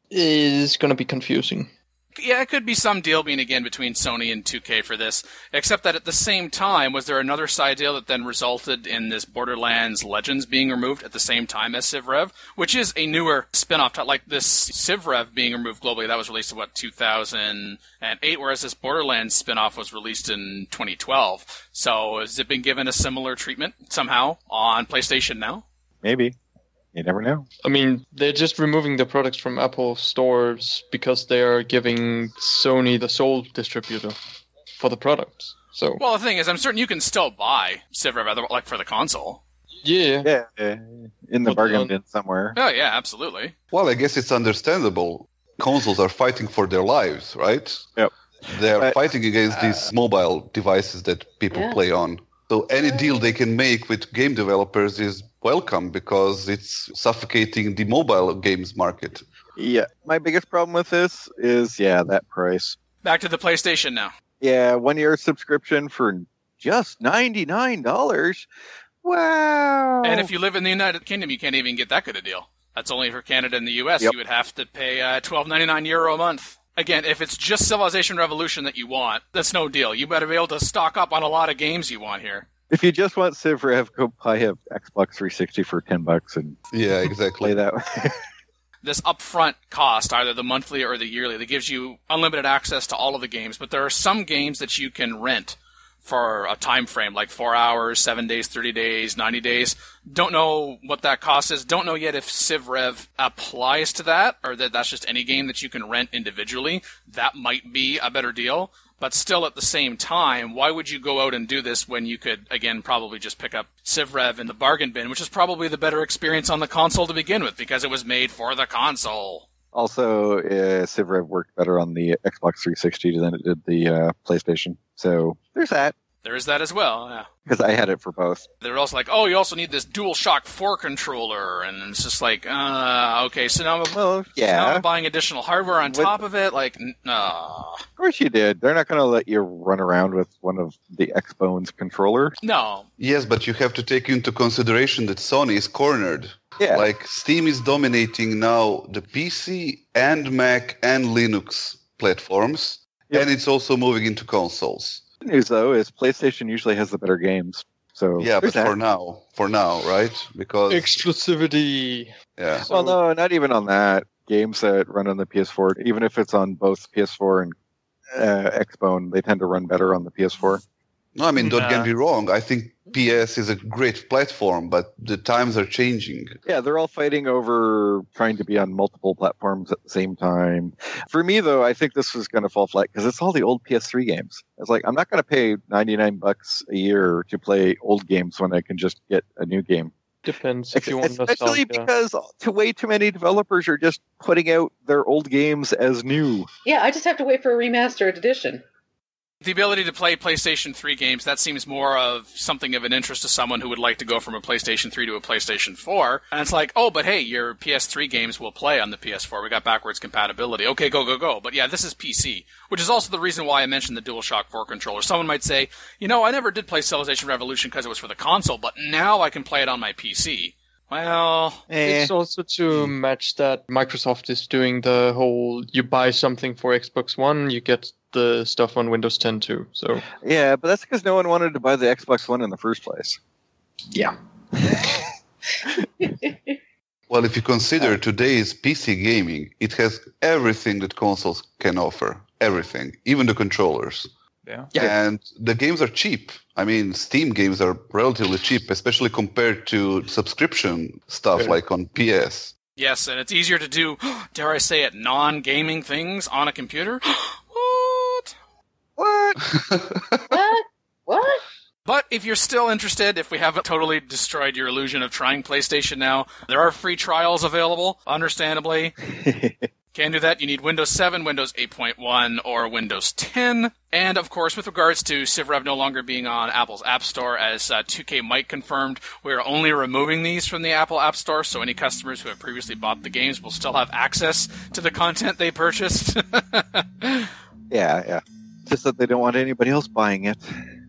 [SPEAKER 9] Is going to be confusing.
[SPEAKER 2] Yeah, it could be some deal being again between Sony and two K for this, except that at the same time, was there another side deal that then resulted in this Borderlands Legends being removed at the same time as CivRev, which is a newer spin-off title, like this CivRev being removed globally, that was released in, what, two thousand eight, whereas this Borderlands spin-off was released in twenty twelve. So has it been given a similar treatment somehow on PlayStation Now?
[SPEAKER 6] Maybe. You never know.
[SPEAKER 9] I mean, they're just removing the products from Apple stores because they are giving Sony the sole distributor for the products. So,
[SPEAKER 2] Well, the thing is, I'm certain you can still buy CivRev, other- like for the console.
[SPEAKER 9] yeah.
[SPEAKER 6] Yeah, yeah. In the
[SPEAKER 9] But,
[SPEAKER 6] bargain
[SPEAKER 9] um,
[SPEAKER 6] bin somewhere.
[SPEAKER 2] Oh, yeah, absolutely.
[SPEAKER 8] Well, I guess it's understandable. Consoles are fighting for their lives, right?
[SPEAKER 6] Yep.
[SPEAKER 8] They are
[SPEAKER 6] But-
[SPEAKER 8] fighting against these mobile devices that people
[SPEAKER 7] Yeah.
[SPEAKER 8] play on. So any deal they can make with game developers is welcome because it's suffocating the mobile games market.
[SPEAKER 6] Yeah. My biggest problem with this is, yeah, that price.
[SPEAKER 2] Back to the PlayStation Now.
[SPEAKER 6] Yeah, one year subscription for just ninety-nine dollars. Wow.
[SPEAKER 2] And if you live in the United Kingdom, you can't even get that good a deal. That's only for Canada and the U S.
[SPEAKER 6] Yep.
[SPEAKER 2] You would have to pay uh, twelve ninety-nine euro a month. Again, if it's just Civilization Revolution that you want, that's no deal. You better be able to stock up on a lot of games you want here.
[SPEAKER 6] If you just want CivRev, go buy a Xbox three sixty for ten bucks and
[SPEAKER 8] Yeah,
[SPEAKER 6] play
[SPEAKER 8] exactly.
[SPEAKER 6] that way.
[SPEAKER 2] This upfront cost, either the monthly or the yearly, that gives you unlimited access to all of the games, but there are some games that you can rent for a time frame, like four hours, seven days, thirty days, ninety days. Don't know what that cost is. Don't know yet if CivRev applies to that, or that that's just any game that you can rent individually. That might be a better deal. But still, at the same time, why would you go out and do this when you could, again, probably just pick up CivRev in the bargain bin, which is probably the better experience on the console to begin with, because it was made for the console.
[SPEAKER 6] Also, uh, Civ Rev worked better on the Xbox three sixty than it did the uh, PlayStation. So there's that,
[SPEAKER 2] There is that as well, yeah.
[SPEAKER 6] because I had it for both.
[SPEAKER 2] They're also like, oh, you also need this DualShock four controller, and it's just like, uh, okay, so now I'm,
[SPEAKER 6] Well,
[SPEAKER 2] so now
[SPEAKER 6] yeah,
[SPEAKER 2] I'm buying additional hardware on
[SPEAKER 6] What-
[SPEAKER 2] top of it, like, n- uh,
[SPEAKER 6] of course you did. They're not going to let you run around with one of the Xbone's controller.
[SPEAKER 2] no.
[SPEAKER 8] Yes, but you have to take into consideration that Sony is cornered.
[SPEAKER 6] Yeah,
[SPEAKER 8] Like Steam is dominating now the P C and Mac and Linux platforms,
[SPEAKER 6] Yep.
[SPEAKER 8] and it's also moving into consoles.
[SPEAKER 6] good news though is PlayStation usually has the better games. So
[SPEAKER 8] Yeah,
[SPEAKER 6] there's
[SPEAKER 8] but for
[SPEAKER 6] that.
[SPEAKER 8] now, for now, right? Because
[SPEAKER 9] Exclusivity.
[SPEAKER 8] yeah,
[SPEAKER 6] Well, no, not even on that. Games that run on the P S four, even if it's on both P S four and uh, Xbone, they tend to run better on the P S four.
[SPEAKER 8] no, I mean, don't
[SPEAKER 4] Nah.
[SPEAKER 8] get me wrong. I think P S is a great platform, but the times are changing.
[SPEAKER 6] Yeah, they're all fighting over trying to be on multiple platforms at the same time. For me, though, I think this was going to fall flat because it's all the old P S three games. It's like I'm not going to pay ninety-nine bucks a year to play old games when I can just get a new game.
[SPEAKER 9] Depends if you want
[SPEAKER 6] Especially
[SPEAKER 9] nostalgia.
[SPEAKER 6] because too, way too many developers are just putting out their old games as new.
[SPEAKER 7] Yeah, I just have to wait for a remastered edition.
[SPEAKER 2] The ability to play PlayStation three games, that seems more of something of an interest to someone who would like to go from a PlayStation three to a PlayStation four. And it's like, oh, but hey, your P S three games will play on the P S four. We got backwards compatibility. Okay, go, go, go. But yeah, this is P C, which is also the reason why I mentioned the DualShock four controller. Someone might say, you know, I never did play Civilization Revolution because it was for the console, but now I can play it on my P C. Well,
[SPEAKER 6] Eh.
[SPEAKER 9] It's also to match that Microsoft is doing the whole you buy something for Xbox One, you get the stuff on Windows ten too. So
[SPEAKER 6] Yeah, but that's because no one wanted to buy the Xbox One in the first place.
[SPEAKER 9] yeah.
[SPEAKER 8] Well, if you consider today's P C gaming, it has everything that consoles can offer. Everything, even the controllers.
[SPEAKER 4] Yeah.
[SPEAKER 9] Yeah.
[SPEAKER 8] And the games are cheap. I mean, Steam games are relatively cheap, especially compared to subscription stuff
[SPEAKER 9] Yeah.
[SPEAKER 8] like on P S.
[SPEAKER 2] yes, and it's easier to do, dare I say it, non-gaming things on a computer. What?
[SPEAKER 6] What?
[SPEAKER 7] What? What?
[SPEAKER 2] But if you're still interested, if we haven't totally destroyed your illusion of trying PlayStation now, there are free trials available, understandably. Can do that. You need Windows seven, Windows eight point one, or Windows ten. And, of course, with regards to Civ Rev no longer being on Apple's App Store, as uh, two K Mike confirmed, we are only removing these from the Apple App Store, so any customers who have previously bought the games will still have access to the content they purchased.
[SPEAKER 6] Yeah, yeah. Just that they don't want anybody else buying it.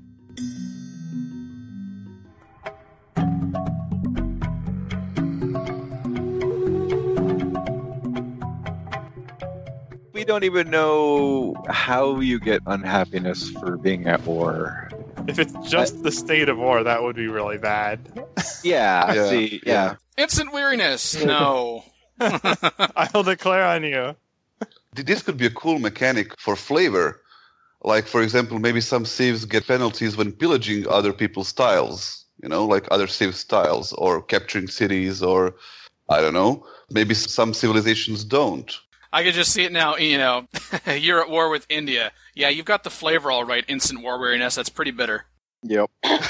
[SPEAKER 6] We don't even know how you get unhappiness for being at war.
[SPEAKER 4] If it's just the state of war, that would be really bad.
[SPEAKER 6] Yeah,
[SPEAKER 8] Yeah,
[SPEAKER 6] see, yeah.
[SPEAKER 2] Instant weariness. No.
[SPEAKER 4] I'll declare on you.
[SPEAKER 8] This could be a cool mechanic for flavor. Like, for example, maybe some civs get penalties when pillaging other people's tiles, you know, like other civ tiles, or capturing cities, or I don't know. Maybe some civilizations don't.
[SPEAKER 2] I could just see it now, you know, you're at war with India. Yeah, you've got the flavor all right, instant war weariness. That's pretty bitter.
[SPEAKER 6] Yep.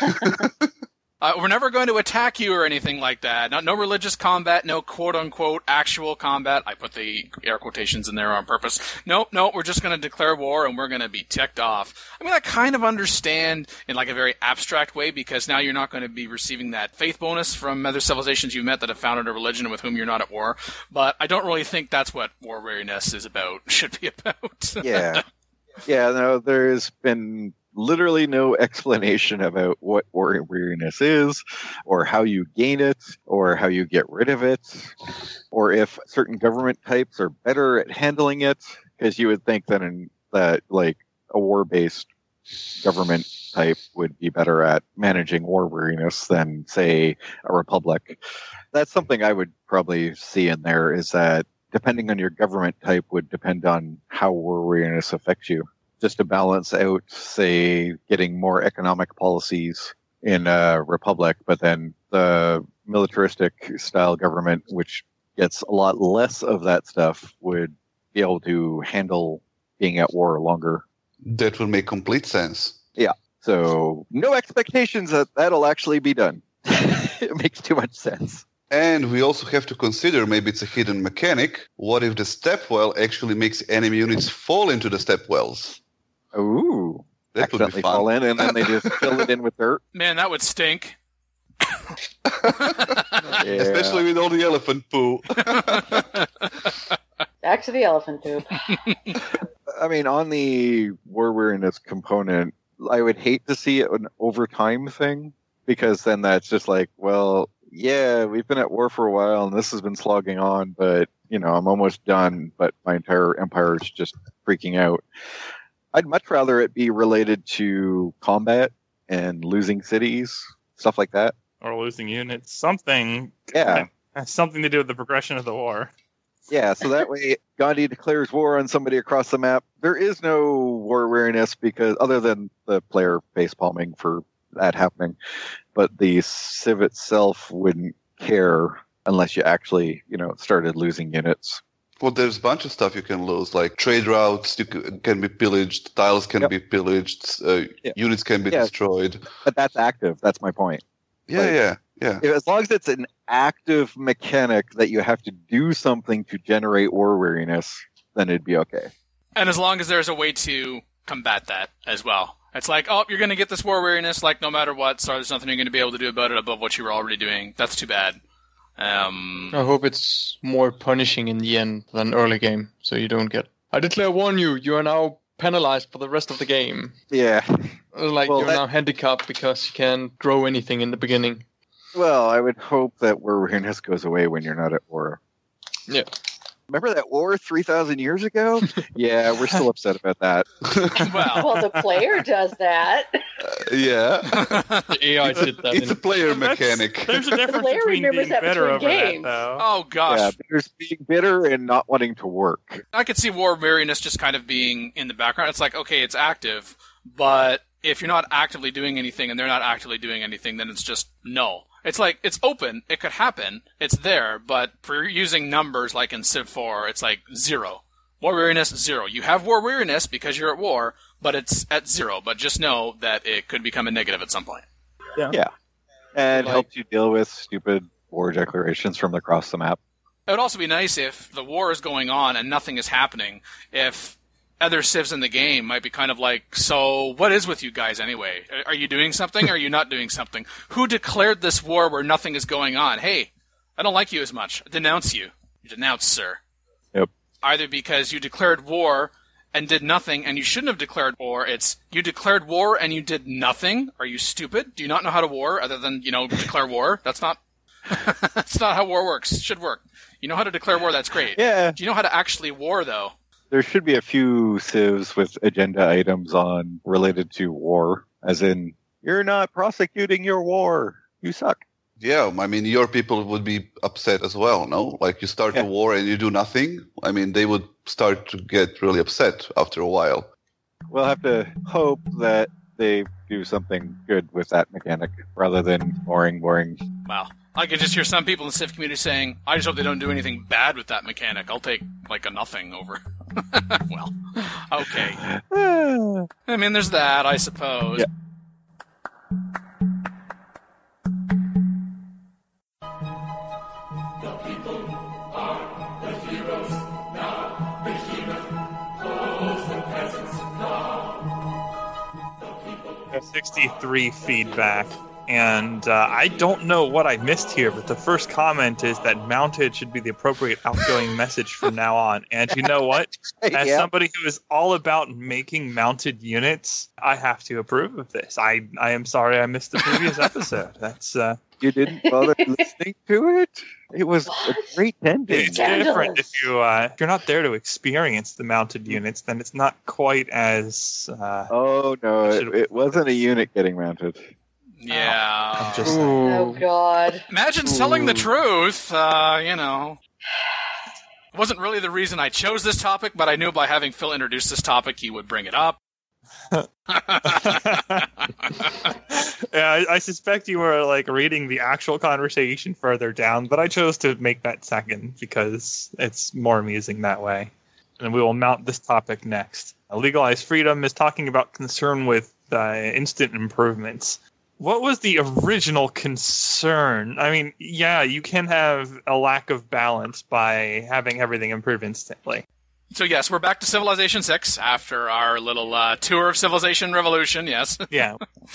[SPEAKER 2] Uh, we're never going to attack you or anything like that. Not, no religious combat, no quote-unquote actual combat. I put the air quotations in there on purpose. Nope, nope, we're just going to declare war and we're going to be ticked off. I mean, I kind of understand in like a very abstract way because now you're not going to be receiving that faith bonus from other civilizations you met that have founded a religion with whom you're not at war. But I don't really think that's what war weariness is about, should be about.
[SPEAKER 6] Yeah. Yeah, no, there's been literally no explanation about what war weariness is, or how you gain it, or how you get rid of it, or if certain government types are better at handling it, because you would think that in that like a war-based government type would be better at managing war weariness than, say, a republic. That's something I would probably see in there, is that depending on your government type would depend on how war weariness affects you. Just to balance out, say, getting more economic policies in a republic, but then the militaristic style government, which gets a lot less of that stuff, would be able to handle being at war longer.
[SPEAKER 8] That would make complete sense.
[SPEAKER 6] So no expectations that that'll actually be done. It makes too much sense.
[SPEAKER 8] And we also have to consider, maybe it's a hidden mechanic, what if the step well actually makes enemy units fall into the step wells?
[SPEAKER 6] Ooh.
[SPEAKER 8] That would be
[SPEAKER 6] Accidentally
[SPEAKER 8] fun.
[SPEAKER 6] fall in, and then they just fill it in with dirt.
[SPEAKER 2] Man, that would stink.
[SPEAKER 6] Yeah.
[SPEAKER 8] Especially with all the elephant poo.
[SPEAKER 7] Back to the elephant poop.
[SPEAKER 6] I mean, on the war weariness component, I would hate to see an overtime thing, because then that's just like, well, yeah, we've been at war for a while and this has been slogging on, but, you know, I'm almost done, but my entire empire is just freaking out. I'd much rather it be related to combat and losing cities, stuff like that.
[SPEAKER 4] Or losing units. Something.
[SPEAKER 6] Yeah.
[SPEAKER 4] that has something to do with the progression of the war.
[SPEAKER 6] Yeah, so that way Gandhi declares war on somebody across the map. There is no war weariness, because other than the player face palming for that happening, but the civ itself wouldn't care unless you actually, you know, started losing units.
[SPEAKER 8] Well, there's a bunch of stuff you can lose, like trade routes you c- can be pillaged, tiles can
[SPEAKER 6] Yep.
[SPEAKER 8] be pillaged, uh,
[SPEAKER 6] Yeah.
[SPEAKER 8] units can be
[SPEAKER 6] Yeah.
[SPEAKER 8] destroyed.
[SPEAKER 6] But that's active. That's my point.
[SPEAKER 8] Yeah,
[SPEAKER 6] Like-
[SPEAKER 8] yeah, yeah.
[SPEAKER 6] If- As long as it's an active mechanic that you have to do something to generate war weariness, then it'd be okay.
[SPEAKER 2] And as long as there's a way to combat that as well. It's like, oh, you're going to get this war weariness, like, no matter what, so there's nothing you're going to be able to do about it above what you were already doing. That's too bad. Um,
[SPEAKER 9] I hope it's more punishing in the end than early game, so you don't get. I declare warn you, you are now penalized for the rest of the game.
[SPEAKER 6] Yeah.
[SPEAKER 9] Like
[SPEAKER 6] Well,
[SPEAKER 9] you're
[SPEAKER 6] that-
[SPEAKER 9] now handicapped because you can't grow anything in the beginning.
[SPEAKER 6] Well, I would hope that war weariness goes away when you're not at war.
[SPEAKER 9] Yeah.
[SPEAKER 6] Remember that war three thousand years ago? Yeah, we're still upset about that.
[SPEAKER 2] well,
[SPEAKER 7] Well, the player does that.
[SPEAKER 8] Uh, yeah.
[SPEAKER 9] The A I did that.
[SPEAKER 8] It's
[SPEAKER 9] in-
[SPEAKER 8] a player
[SPEAKER 4] That's-
[SPEAKER 8] mechanic.
[SPEAKER 4] There's a difference
[SPEAKER 7] player
[SPEAKER 4] between
[SPEAKER 7] remembers
[SPEAKER 4] being
[SPEAKER 7] that
[SPEAKER 4] bitter over
[SPEAKER 7] between
[SPEAKER 4] that,
[SPEAKER 7] games.
[SPEAKER 4] though.
[SPEAKER 2] oh gosh.
[SPEAKER 6] Yeah, there's being bitter and not wanting to work.
[SPEAKER 2] I could see war weariness just kind of being in the background. It's like, okay, it's active, but if you're not actively doing anything and they're not actively doing anything, then it's just no. It's like, it's open, it could happen, it's there, but for using numbers like in Civ four, it's like zero. War weariness, zero. You have war weariness because you're at war, but it's at zero. But just know that it could become a negative at some point.
[SPEAKER 6] Yeah. And
[SPEAKER 9] Like-
[SPEAKER 6] helps you deal with stupid war declarations from across the map.
[SPEAKER 2] It would also be nice if the war is going on and nothing is happening. If other civs in the game might be kind of like, so what is with you guys anyway? Are you doing something or are you not doing something? Who declared this war where nothing is going on? Hey, I don't like you as much. I denounce you. You denounce, sir.
[SPEAKER 6] Yep.
[SPEAKER 2] Either because you declared war and did nothing and you shouldn't have declared war. It's you declared war and you did nothing. Are you stupid? Do you not know how to war other than, you know, declare war? That's not that's not how war works. It should work. You know how to declare war, that's great.
[SPEAKER 6] Yeah,
[SPEAKER 2] Do you know how to actually war, though?
[SPEAKER 6] there should be a few civs with agenda items on related to war, as in, you're not prosecuting your war. You suck.
[SPEAKER 8] Yeah, I mean, your people would be upset as well, no? Like, you start
[SPEAKER 6] Yeah.
[SPEAKER 8] a war and you do nothing. I mean, they would start to get really upset after a while.
[SPEAKER 6] We'll have to hope that they do something good with that mechanic, rather than boring, boring.
[SPEAKER 2] Wow. I could just hear some people in the Civ community saying, I just hope they don't do anything bad with that mechanic. I'll take, like, a nothing over. Well, okay.
[SPEAKER 6] Ah.
[SPEAKER 2] I mean, there's that, I suppose.
[SPEAKER 6] Yeah.
[SPEAKER 4] sixty-three feedback, and uh, I don't know what I missed here, but the first comment is that mounted should be the appropriate outgoing message from now on. And you know what? As
[SPEAKER 6] Yeah.
[SPEAKER 4] somebody who is all about making mounted units, I have to approve of this. I I am sorry I missed the previous episode. That's uh,
[SPEAKER 6] You didn't bother listening to it? It was a
[SPEAKER 7] What?
[SPEAKER 6] great ending.
[SPEAKER 4] it's
[SPEAKER 7] Scandalous.
[SPEAKER 4] different if you uh, if you're not there to experience the mounted units. Then it's not quite as. Uh,
[SPEAKER 6] Oh no, it,
[SPEAKER 4] Should've-
[SPEAKER 6] it wasn't a unit getting mounted.
[SPEAKER 2] Yeah.
[SPEAKER 4] I'm just-
[SPEAKER 7] Oh, God.
[SPEAKER 2] Imagine telling the truth, uh, you know. It wasn't really the reason I chose this topic, but I knew by having Phil introduce this topic, he would bring it up.
[SPEAKER 4] Yeah, I, I suspect you were like reading the actual conversation further down, but I chose to make that second because it's more amusing that way. And we will mount this topic next. Uh, Legalized Freedom is talking about concern with uh, instant improvements. what was the original concern? I mean, yeah, you can have a lack of balance by having everything improve instantly.
[SPEAKER 2] So yes, we're back to Civilization six after our little uh, tour of Civilization Revolution, yes.
[SPEAKER 4] Yeah.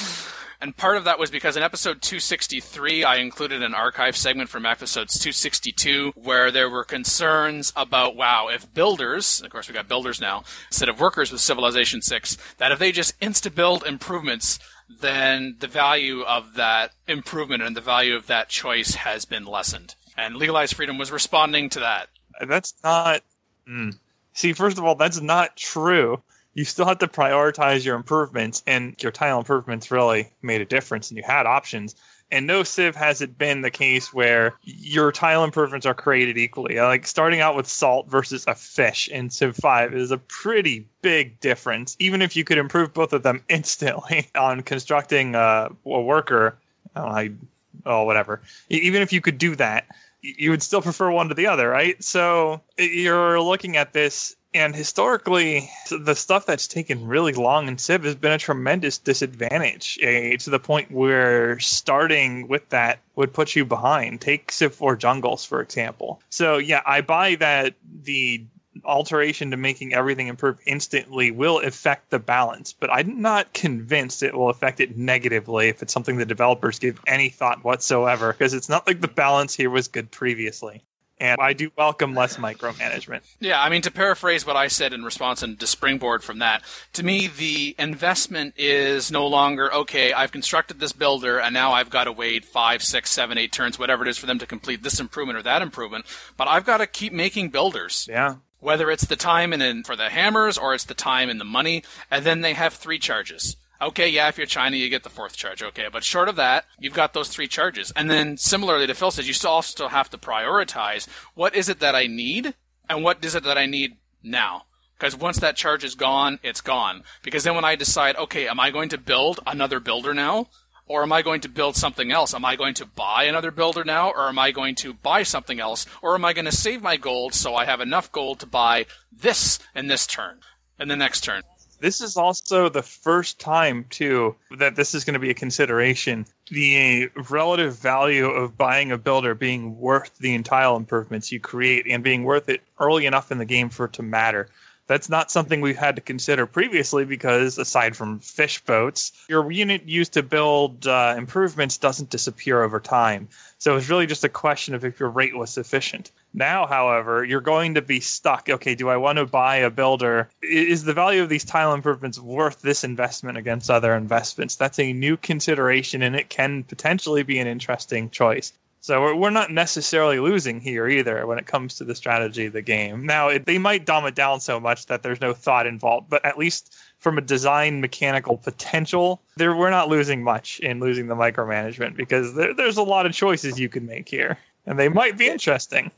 [SPEAKER 2] And part of that was because in episode two sixty-three, I included an archive segment from episodes two sixty-two where there were concerns about, wow, if builders, of course we got builders now, instead of workers with Civilization six, that if they just insta-build improvements, then the value of that improvement and the value of that choice has been lessened. And Legalized Freedom was responding to that.
[SPEAKER 4] That's not... Mm. See, first of all, that's not true. You still have to prioritize your improvements, and your tile improvements really made a difference, and you had options. And no Civ has it been the case where your tile improvements are created equally. Like, starting out with salt versus a fish in Civ five is a pretty big difference. Even if you could improve both of them instantly on constructing a, a worker, I don't know how you, oh, whatever. Even if you could do that, you would still prefer one to the other, right? So you're looking at this, and historically, the stuff that's taken really long in Civ has been a tremendous disadvantage, eh, to the point where starting with that would put you behind. Take Civ four Jungles, for example. So yeah, I buy that the alteration to making everything improve instantly will affect the balance, but I'm not convinced it will affect it negatively if it's something the developers give any thought whatsoever, because it's not like the balance here was good previously. And I do welcome less micromanagement.
[SPEAKER 2] Yeah, I mean, to paraphrase what I said in response and to springboard from that, to me, the investment is no longer, okay, I've constructed this builder, and now I've got to wait five, six, seven, eight turns, whatever it is, for them to complete this improvement or that improvement. But I've got to keep making builders.
[SPEAKER 4] Yeah.
[SPEAKER 2] Whether it's the time in, in for the hammers or it's the time and the money, and then they have three charges. Okay, yeah, if you're China, you get the fourth charge. Okay, but short of that, you've got those three charges. And then, similarly to Phil says, you still also have to prioritize what is it that I need and what is it that I need now. Because once that charge is gone, it's gone. Because then when I decide, okay, am I going to build another builder now? Or am I going to build something else? Am I going to buy another builder now? Or am I going to buy something else? Or am I going to save my gold so I have enough gold to buy this in this turn and the next turn?
[SPEAKER 4] This is also the first time, too, that this is going to be a consideration. The relative value of buying a builder being worth the tile improvements you create and being worth it early enough in the game for it to matter. That's not something we've had to consider previously because, aside from fish boats, your unit used to build uh, improvements doesn't disappear over time. So it's really just a question of if your rate was sufficient. Now, however, you're going to be stuck. Okay, do I want to buy a builder? Is the value of these tile improvements worth this investment against other investments? That's a new consideration, and it can potentially be an interesting choice. So we're, we're not necessarily losing here either when it comes to the strategy of the game. Now, it, they might dumb it down so much that there's no thought involved, but at least from a design mechanical potential, there we're not losing much in losing the micromanagement because there, there's a lot of choices you can make here, and they might be interesting.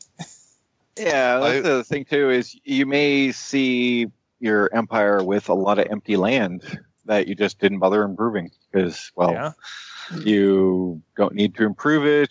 [SPEAKER 6] Yeah, that's
[SPEAKER 8] I,
[SPEAKER 6] the thing too, is you may see your empire with a lot of empty land that you just didn't bother improving because, well, yeah. you don't need to improve it,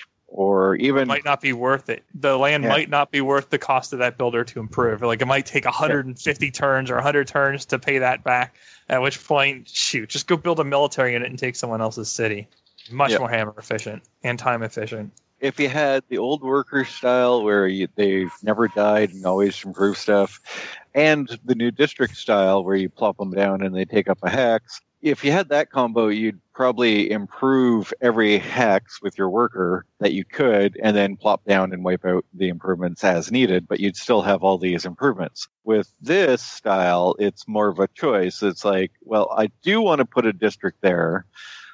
[SPEAKER 6] or even
[SPEAKER 4] it might not be worth it. The land
[SPEAKER 6] yeah.
[SPEAKER 4] might not be worth the cost of that builder to improve. Like it might take one hundred fifty yeah. turns or one hundred turns to pay that back, at which point, shoot, just go build a military unit and take someone else's city. Much yep. more hammer efficient and time efficient.
[SPEAKER 6] If you had the old worker style where you, they've never died and always improve stuff, and the new district style where you plop them down and they take up a hex, if you had that combo, you'd probably improve every hex with your worker that you could and then plop down and wipe out the improvements as needed, but you'd still have all these improvements. With this style, it's more of a choice. It's like, well, I do want to put a district there,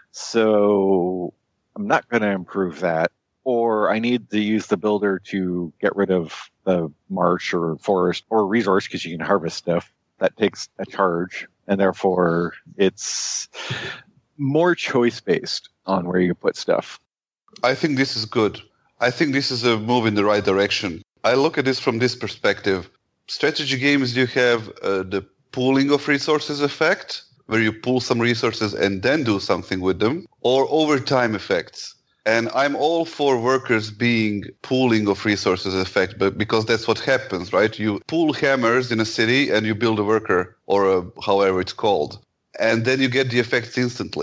[SPEAKER 6] so I'm not going to improve that. Or I need to use the builder to get rid of the marsh or forest or resource because you can harvest stuff. That takes a charge, and therefore it's more choice-based on where you put stuff.
[SPEAKER 8] I think this is good. I think this is a move in the right direction. I look at this from this perspective. Strategy games, you have uh, the pooling of resources effect, where you pool some resources and then do something with them, or overtime effects. And I'm all for workers being pooling of resources effect, but because that's what happens, right? You pool hammers in a city and you build a worker, or a, however it's called. And then you get the effects instantly.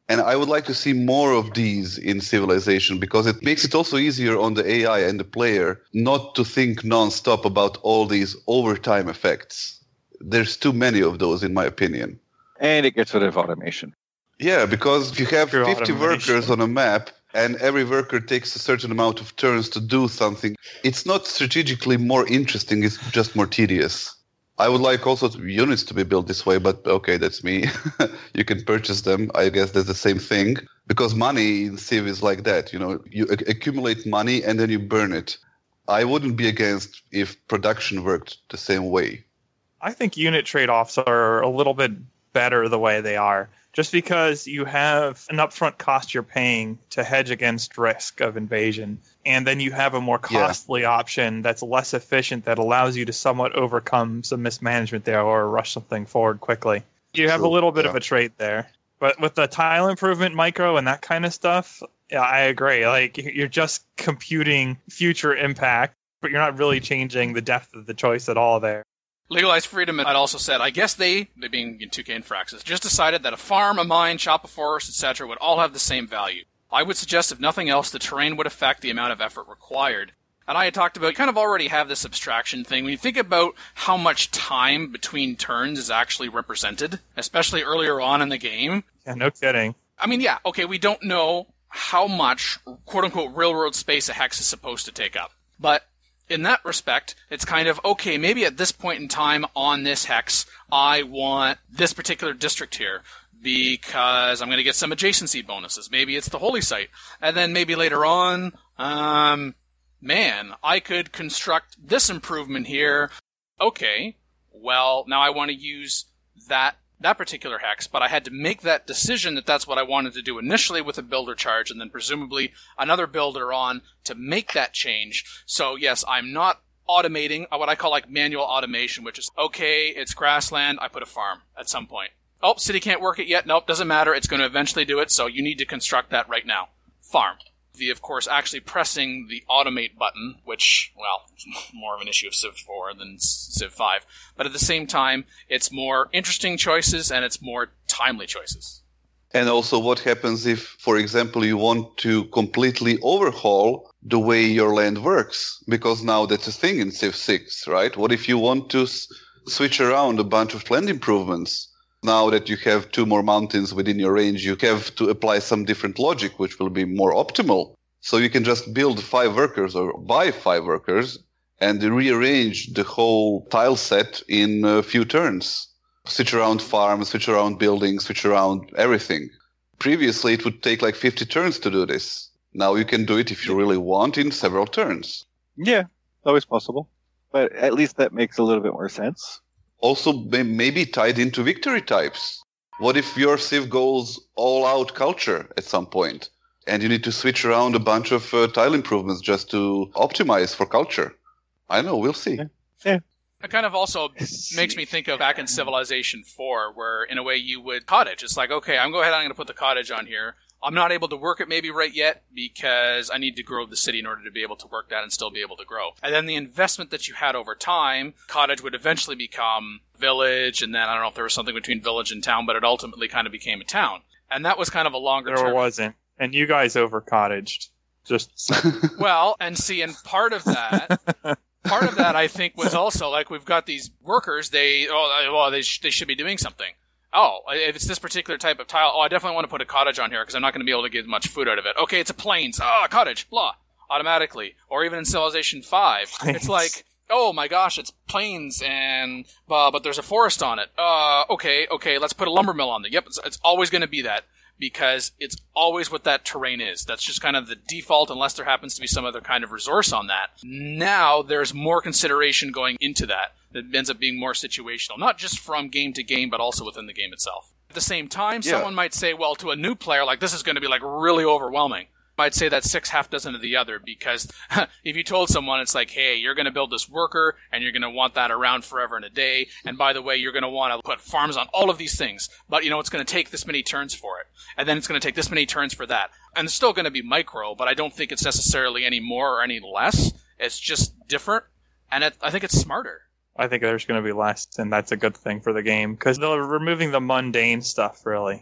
[SPEAKER 8] And I would like to see more of these in Civilization because it makes it also easier on the A I and the player not to think non-stop about all these overtime effects. There's too many of those, in my opinion.
[SPEAKER 6] And it gets rid of automation.
[SPEAKER 8] Yeah, because if you have
[SPEAKER 4] Pure
[SPEAKER 8] fifty
[SPEAKER 4] automation.
[SPEAKER 8] workers on a map and every worker takes a certain amount of turns to do something, it's not strategically more interesting, it's just more tedious. I would like also units to be built this way, but okay, that's me. You can purchase them. I guess that's the same thing. Because money in Civ is like that. You know, you ac- accumulate money and then you burn it. I wouldn't be against if production worked the same way.
[SPEAKER 4] I think unit trade-offs are a little bit better the way they are. Just because you have an upfront cost you're paying to hedge against risk of invasion, and then you have a more costly yeah. option that's less efficient that allows you to somewhat overcome some mismanagement there or rush something forward quickly. You have
[SPEAKER 8] True.
[SPEAKER 4] a little bit
[SPEAKER 8] yeah.
[SPEAKER 4] of a trade there. But with the tile improvement micro and that kind of stuff, yeah, I agree. Like, you're just computing future impact, but you're not really changing the depth of the choice at all there.
[SPEAKER 2] Legalized Freedom had also said, I guess they, they being two K and Firaxis, just decided that a farm, a mine, chop a forest, et cetera would all have the same value. I would suggest, if nothing else, the terrain would affect the amount of effort required. And I had talked about, you kind of already have this abstraction thing. When you think about how much time between turns is actually represented, especially earlier on in the game.
[SPEAKER 4] Yeah, no kidding.
[SPEAKER 2] I mean, yeah, okay, we don't know how much, quote-unquote, railroad space a hex is supposed to take up. But in that respect, it's kind of, okay, maybe at this point in time on this hex, I want this particular district here because I'm going to get some adjacency bonuses. Maybe it's the holy site. And then maybe later on, um, man, I could construct this improvement here. Okay, well, now I want to use that that particular hex, but I had to make that decision that that's what I wanted to do initially with a builder charge, and then presumably another builder on to make that change. So yes, I'm not automating what I call like manual automation, which is, okay, it's grassland, I put a farm at some point. Oh, city can't work it yet. Nope, doesn't matter. It's going to eventually do it, so you need to construct that right now. Farm. The, of course, actually pressing the automate button, which, well, more of an issue of Civ four than Civ five. But at the same time, it's more interesting choices and it's more timely choices.
[SPEAKER 8] And also what happens if, for example, you want to completely overhaul the way your land works? Because now that's a thing in Civ six, right? What if you want to s- switch around a bunch of land improvements? Now that you have two more mountains within your range, you have to apply some different logic, which will be more optimal. So you can just build five workers or buy five workers and rearrange the whole tile set in a few turns. Switch around farms, switch around buildings, switch around everything. Previously, it would take like fifty turns to do this. Now you can do it if you really want in several turns.
[SPEAKER 6] Yeah, always possible. But at least that makes a little bit more sense.
[SPEAKER 8] Also, may- maybe tied into victory types. What if your Civ goes all-out culture at some point, and you need to switch around a bunch of uh, tile improvements just to optimize for culture? I know, we'll see.
[SPEAKER 6] Yeah. Yeah.
[SPEAKER 2] It kind of also makes me think of back in Civilization four, where in a way you would cottage. It's like, okay, I'm go ahead, I'm going to put the cottage on here. I'm not able to work it maybe right yet because I need to grow the city in order to be able to work that and still be able to grow. And then the investment that you had over time, cottage would eventually become village, and then I don't know if there was something between village and town, but it ultimately kind of became a town. And that was kind of a longer
[SPEAKER 4] There
[SPEAKER 2] term.
[SPEAKER 4] wasn't. And you guys over-cottaged. Just
[SPEAKER 2] Well, and see, and part of that, part of that I think was also like we've got these workers. They oh well they sh- they should be doing something. Oh, if it's this particular type of tile, oh, I definitely want to put a cottage on here because I'm not going to be able to get much food out of it. Okay, it's a plains. Oh, a cottage. Blah. Automatically. Or even in Civilization five,
[SPEAKER 4] Plains.
[SPEAKER 2] It's like, oh my gosh, it's plains and, uh, but there's a forest on it. Uh, okay, okay, let's put a lumber mill on there. Yep, it's, it's always going to be that because it's always what that terrain is. That's just kind of the default unless there happens to be some other kind of resource on that. Now there's more consideration going into that. That ends up being more situational, not just from game to game, but also within the game itself. At the same time,
[SPEAKER 8] Yeah.
[SPEAKER 2] someone might say, well, to a new player, like, this is going to be, like, really overwhelming. I'd say that's six half dozen of the other, because if you told someone, it's like, hey, you're going to build this worker, and you're going to want that around forever and a day, and by the way, you're going to want to put farms on all of these things, but, you know, it's going to take this many turns for it, and then it's going to take this many turns for that. And it's still going to be micro, but I don't think it's necessarily any more or any less. It's just different, and it, I think it's smarter.
[SPEAKER 4] I think there's going to be less, and that's a good thing for the game because they're removing the mundane stuff, really.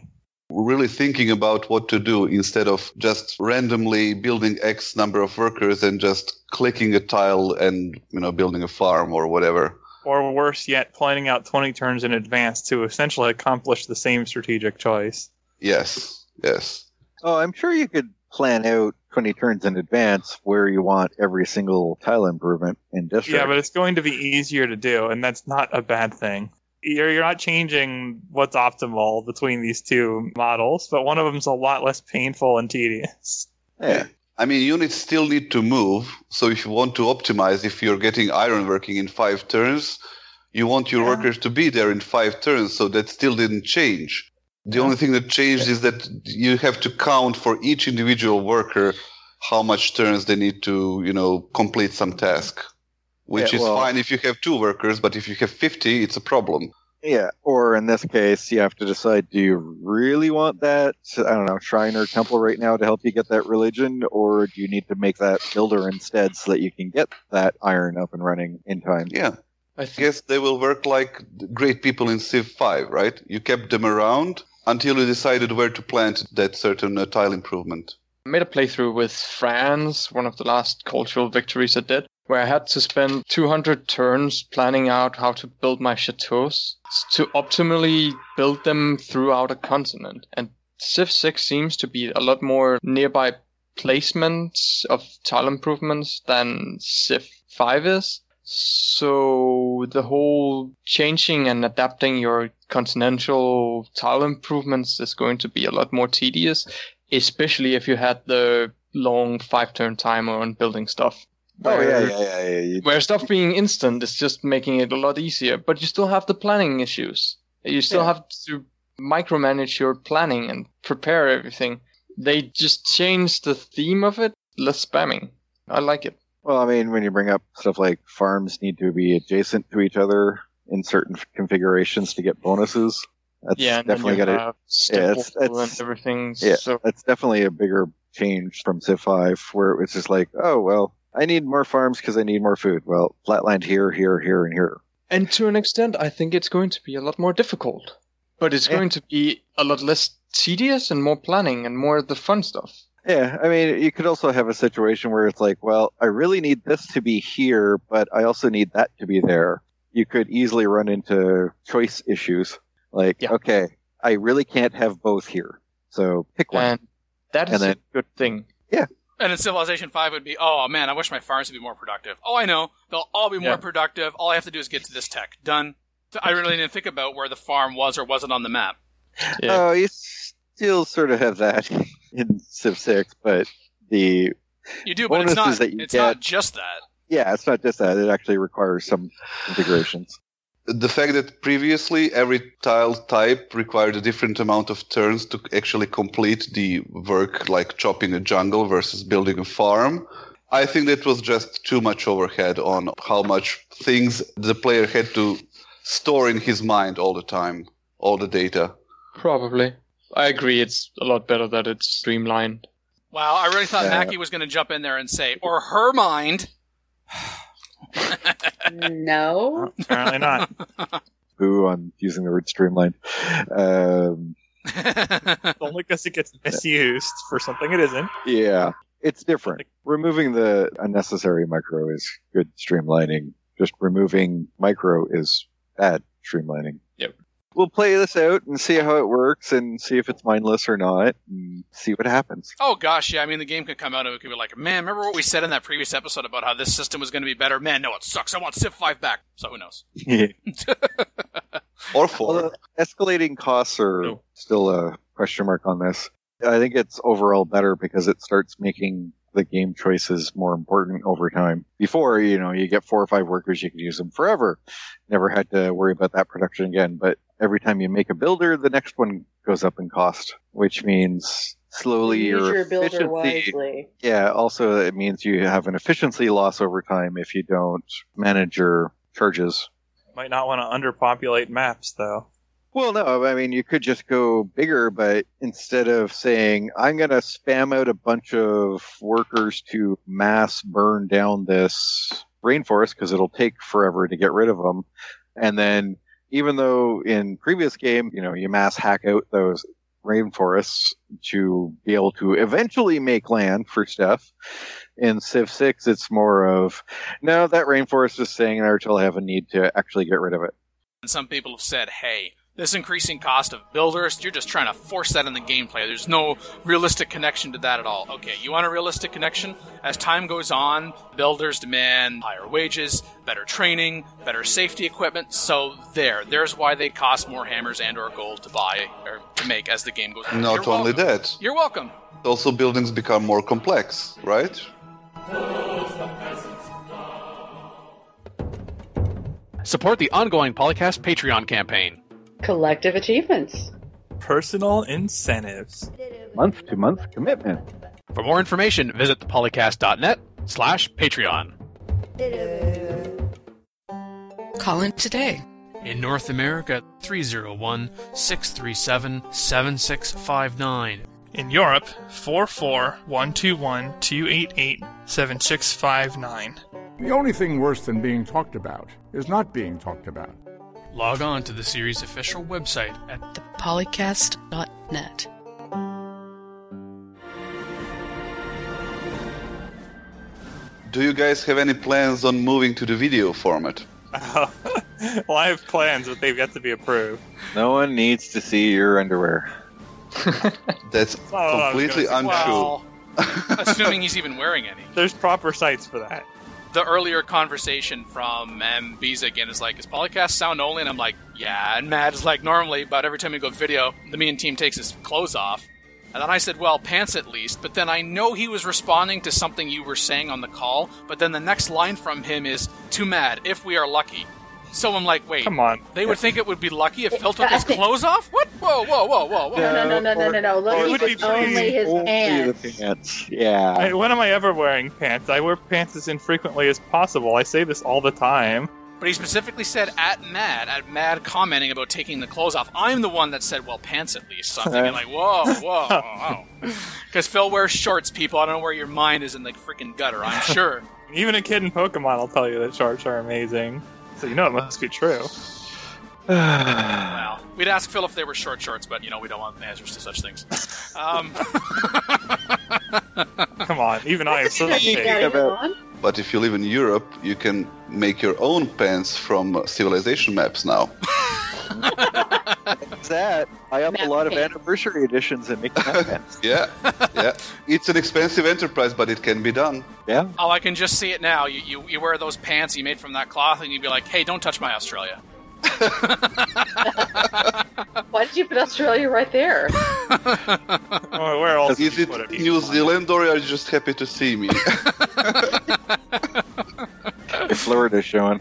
[SPEAKER 8] really thinking about what to do instead of just randomly building X number of workers and just clicking a tile and, you know, building a farm or whatever.
[SPEAKER 4] Or worse yet, planning out twenty turns in advance to essentially accomplish the same strategic choice.
[SPEAKER 8] Yes, yes.
[SPEAKER 6] Oh, I'm sure you could plan out twenty turns in advance where you want every single tile improvement in district.
[SPEAKER 4] Yeah, but it's going to be easier to do, and that's not a bad thing. You're, you're not changing what's optimal between these two models, but one of them's a lot less painful and tedious.
[SPEAKER 6] Yeah.
[SPEAKER 8] I mean, units still need to move, so if you want to optimize, if you're getting iron working in five turns, you want your
[SPEAKER 4] Yeah.
[SPEAKER 8] workers to be there in five turns, so that still didn't change. The
[SPEAKER 4] Yeah.
[SPEAKER 8] only thing that changed is that you have to count for each individual worker how much turns they need to, you know, complete some task. Which
[SPEAKER 6] Yeah,
[SPEAKER 8] is
[SPEAKER 6] well-
[SPEAKER 8] fine if you have two workers, but if you have fifty, it's a problem.
[SPEAKER 6] Yeah, or in this case, you have to decide, do you really want that, I don't know, shrine or temple right now to help you get that religion, or do you need to make that builder instead so that you can get that iron up and running in time?
[SPEAKER 8] Yeah.
[SPEAKER 9] I
[SPEAKER 8] I
[SPEAKER 9] think
[SPEAKER 8] guess they will work like great people in Civ five, right? You kept them around until you decided where to plant that certain uh, tile improvement.
[SPEAKER 9] I made a playthrough with France, one of the last cultural victories I did, where I had to spend two hundred turns planning out how to build my chateaus to optimally build them throughout a continent. And Civ six seems to be a lot more nearby placements of tile improvements than Civ five is. So the whole changing and adapting your continental tile improvements is going to be a lot more tedious, especially if you had the long five-turn timer on building stuff.
[SPEAKER 6] Oh, yeah,
[SPEAKER 9] Where-
[SPEAKER 6] yeah, yeah. yeah. You-
[SPEAKER 9] Where stuff being instant is just making it a lot easier, but you still have the planning issues. You still
[SPEAKER 6] Yeah.
[SPEAKER 9] have to micromanage your planning and prepare everything. They just changed the theme of it, less spamming. I like it.
[SPEAKER 6] Well, I mean, when you bring up stuff like farms need to be adjacent to each other in certain configurations to get bonuses, that's
[SPEAKER 9] yeah, and then
[SPEAKER 6] definitely
[SPEAKER 9] you
[SPEAKER 6] got to.
[SPEAKER 9] have
[SPEAKER 6] yeah, it's-
[SPEAKER 9] step wall
[SPEAKER 6] it's-
[SPEAKER 9] and everything.
[SPEAKER 6] Yeah,
[SPEAKER 9] So
[SPEAKER 6] that's definitely a bigger change from Civ five, where it was just like, oh, well, I need more farms because I need more food. Well, flatland here, here, here, and here.
[SPEAKER 9] And to an extent, I think it's going to be a lot more difficult. But it's
[SPEAKER 6] Yeah.
[SPEAKER 9] going to be a lot less tedious and more planning and more of the fun stuff.
[SPEAKER 6] Yeah, I mean, you could also have a situation where it's like, well, I really need this to be here, but I also need that to be there. You could easily run into choice issues. Like,
[SPEAKER 9] Yeah.
[SPEAKER 6] okay, I really can't have both here. So pick one.
[SPEAKER 9] And that is
[SPEAKER 6] And then-
[SPEAKER 9] a good thing.
[SPEAKER 2] And in Civilization five would be, oh man, I wish my farms would be more productive. Oh, I know. They'll all be more
[SPEAKER 9] Yeah.
[SPEAKER 2] productive. All I have to do is get to this tech. Done. So I really didn't think about where the farm was or wasn't on the map.
[SPEAKER 9] Yeah.
[SPEAKER 6] Oh, you still sort of have that in Civ six, but the
[SPEAKER 2] You do, but it's
[SPEAKER 6] Bonuses
[SPEAKER 2] not,
[SPEAKER 6] that you
[SPEAKER 2] it's not
[SPEAKER 6] get-
[SPEAKER 2] just that.
[SPEAKER 6] yeah, it's not just that. It actually requires some configurations.
[SPEAKER 8] The fact that previously every tile type required a different amount of turns to actually complete the work, like chopping a jungle versus building a farm, I think that was just too much overhead on how much things the player had to store in his mind all the time, all the data.
[SPEAKER 9] Probably. I agree. It's a lot better that it's streamlined.
[SPEAKER 2] Wow, I really thought
[SPEAKER 6] Yeah.
[SPEAKER 2] Mackie was going to jump in there and say, or her mind.
[SPEAKER 7] No.
[SPEAKER 4] Apparently not.
[SPEAKER 6] Boo on using the word streamlined. Um,
[SPEAKER 4] Only because it gets misused for something it isn't.
[SPEAKER 6] yeah, it's different. Removing the unnecessary micro is good streamlining. Just removing micro is bad streamlining.
[SPEAKER 9] Yep.
[SPEAKER 6] We'll play this out and see how it works and see if it's mindless or not and see what happens.
[SPEAKER 2] Oh gosh, yeah. I mean, the game could come out and it could be like, man, remember what we said in that previous episode about how this system was going to be better? Man, no, it sucks. I want Civ five back. So who knows?
[SPEAKER 8] Or four.
[SPEAKER 6] Although escalating costs are
[SPEAKER 9] No.
[SPEAKER 6] still a question mark on this. I think it's overall better because it starts making the game choices more important over time. Before, you know, you get four or five workers, you could use them forever. Never had to worry about that production again. But every time you make a builder, the next one goes up in cost, which means slowly
[SPEAKER 7] Use
[SPEAKER 6] your
[SPEAKER 7] your builder
[SPEAKER 6] efficiency.
[SPEAKER 7] wisely.
[SPEAKER 6] Yeah, also it means you have an efficiency loss over time if you don't manage your charges.
[SPEAKER 4] Might not want to underpopulate maps, though.
[SPEAKER 6] Well, no, I mean, you could just go bigger, but instead of saying, I'm going to spam out a bunch of workers to mass burn down this rainforest because it'll take forever to get rid of them. And then, even though in previous game, you know, you mass hack out those rainforests to be able to eventually make land for stuff. In Civ six, it's more of, no, that rainforest is staying there until I have a need to actually get rid of it.
[SPEAKER 2] And some people have said, hey, this increasing cost of builders, you're just trying to force that in the gameplay. There's no realistic connection to that at all. Okay, you want a realistic connection? As time goes on, builders demand higher wages, better training, better safety equipment. So there, there's why they cost more hammers and or gold to buy or to make as the game goes on.
[SPEAKER 8] Not
[SPEAKER 2] You're
[SPEAKER 8] only
[SPEAKER 2] welcome.
[SPEAKER 8] that,
[SPEAKER 2] You're welcome.
[SPEAKER 8] also buildings become more complex, right?
[SPEAKER 3] Support the ongoing Polycast Patreon campaign.
[SPEAKER 7] Collective achievements.
[SPEAKER 1] Personal incentives.
[SPEAKER 6] Month-to-month commitment.
[SPEAKER 3] For more information, visit thepolycast.net slash Patreon.
[SPEAKER 5] Call in today.
[SPEAKER 10] In North America, three oh one, six three seven, seven six five nine.
[SPEAKER 1] In Europe, four four one two one two eight eight seven six five nine.
[SPEAKER 11] The only thing worse than being talked about is not being talked about.
[SPEAKER 10] Log on to the series' official website at
[SPEAKER 5] the polycast dot net.
[SPEAKER 8] Do you guys have any plans on moving to the video format?
[SPEAKER 4] Oh, well, I have plans, but they've yet to be approved.
[SPEAKER 6] No one needs to see your underwear.
[SPEAKER 8] That's
[SPEAKER 4] Oh,
[SPEAKER 8] completely untrue.
[SPEAKER 2] Well, assuming he's even wearing any.
[SPEAKER 4] There's proper sites for that.
[SPEAKER 2] The earlier conversation from um, Biza again is like, is Polycast sound only? And I'm like, yeah. And Matt is like, normally, but every time we go video, the me and team takes his clothes off. And then I said, well, pants at least. But then I know he was responding to something you were saying on the call. But then the next line from him is, too mad, if we are lucky. So I'm like, wait.
[SPEAKER 4] Come on.
[SPEAKER 2] They would think it would be lucky if Phil took his clothes off? What? Whoa, whoa, whoa, whoa, whoa.
[SPEAKER 7] No, no, no, no, no, no, no. Look,
[SPEAKER 4] It
[SPEAKER 7] he
[SPEAKER 4] would be
[SPEAKER 7] was only
[SPEAKER 4] pretty-
[SPEAKER 7] his
[SPEAKER 6] Only
[SPEAKER 7] pants.
[SPEAKER 6] the pants. Yeah.
[SPEAKER 4] I, when am I ever wearing pants? I wear pants as infrequently as possible. I say this all the time.
[SPEAKER 2] But he specifically said at Mad, at Mad commenting about taking the clothes off. I'm the one that said, well, pants at least. So I'm thinking like, whoa, whoa, whoa. Because Phil wears shorts, people. I don't know where your mind is in the freaking gutter, I'm sure.
[SPEAKER 4] Even a kid in Pokemon will tell you that shorts are amazing. So you know it must be true.
[SPEAKER 2] Well, we'd ask Phil if they were short shorts, but, you know, we don't want answers to such things. Um,
[SPEAKER 4] Come on, even I have some
[SPEAKER 7] You got
[SPEAKER 4] take.
[SPEAKER 7] it on?
[SPEAKER 8] But if you live in Europe, you can make your own pants from uh, civilization maps now.
[SPEAKER 6] That's that. I up a
[SPEAKER 7] Map
[SPEAKER 6] lot of
[SPEAKER 7] pants.
[SPEAKER 6] anniversary editions and make map pants.
[SPEAKER 8] Yeah, yeah. It's an expensive enterprise, but it can be done.
[SPEAKER 6] Yeah.
[SPEAKER 2] oh, I can just see it now. You, you you wear those pants you made from that cloth, and you'd be like, hey, don't touch my Australia.
[SPEAKER 7] Why did you put Australia right there?
[SPEAKER 4] Oh, where else
[SPEAKER 8] Is
[SPEAKER 4] did you
[SPEAKER 8] it
[SPEAKER 4] put it?
[SPEAKER 8] New Zealand or are you just happy to see me?
[SPEAKER 6] Florida showing.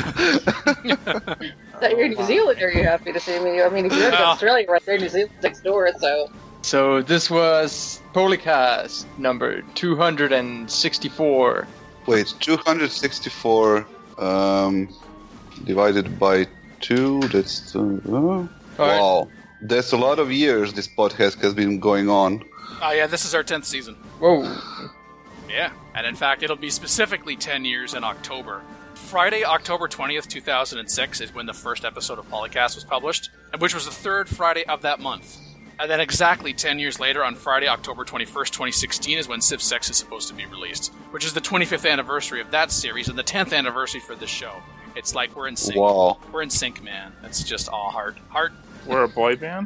[SPEAKER 7] That you're New Zealand, are you happy to see me? I mean, if you're in
[SPEAKER 2] Well.
[SPEAKER 7] Australia right there, New Zealand's next door, so...
[SPEAKER 9] So this was Polycast number two hundred sixty-four.
[SPEAKER 8] Wait, two hundred sixty-four um, divided by two, that's... Uh, oh,
[SPEAKER 9] right.
[SPEAKER 8] wow. That's a lot of years this podcast has been going on.
[SPEAKER 2] Oh, yeah, this is our tenth season.
[SPEAKER 9] Whoa.
[SPEAKER 2] Yeah, and in fact, it'll be specifically ten years in October. Friday, October twentieth, two thousand six is when the first episode of Polycast was published, and which was the third Friday of that month. And then exactly ten years later, on Friday, October twenty-first, twenty sixteen, is when Civ six is supposed to be released, which is the twenty-fifth anniversary of that series and the tenth anniversary for this show. It's like we're in sync.
[SPEAKER 8] Wow.
[SPEAKER 2] We're in sync, man. It's just all heart. Heart.
[SPEAKER 4] We're a boy band?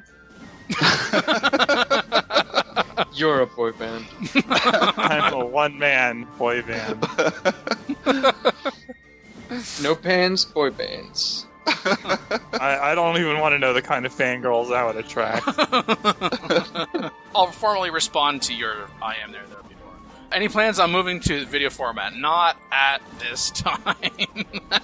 [SPEAKER 9] You're a boy band.
[SPEAKER 4] I'm a one-man boy band.
[SPEAKER 9] No pants, boy bands.
[SPEAKER 4] I, I don't even want to know the kind of fangirls that would attract.
[SPEAKER 2] I'll formally respond to your I am there, there before. Any plans on moving to video format? Not at this time.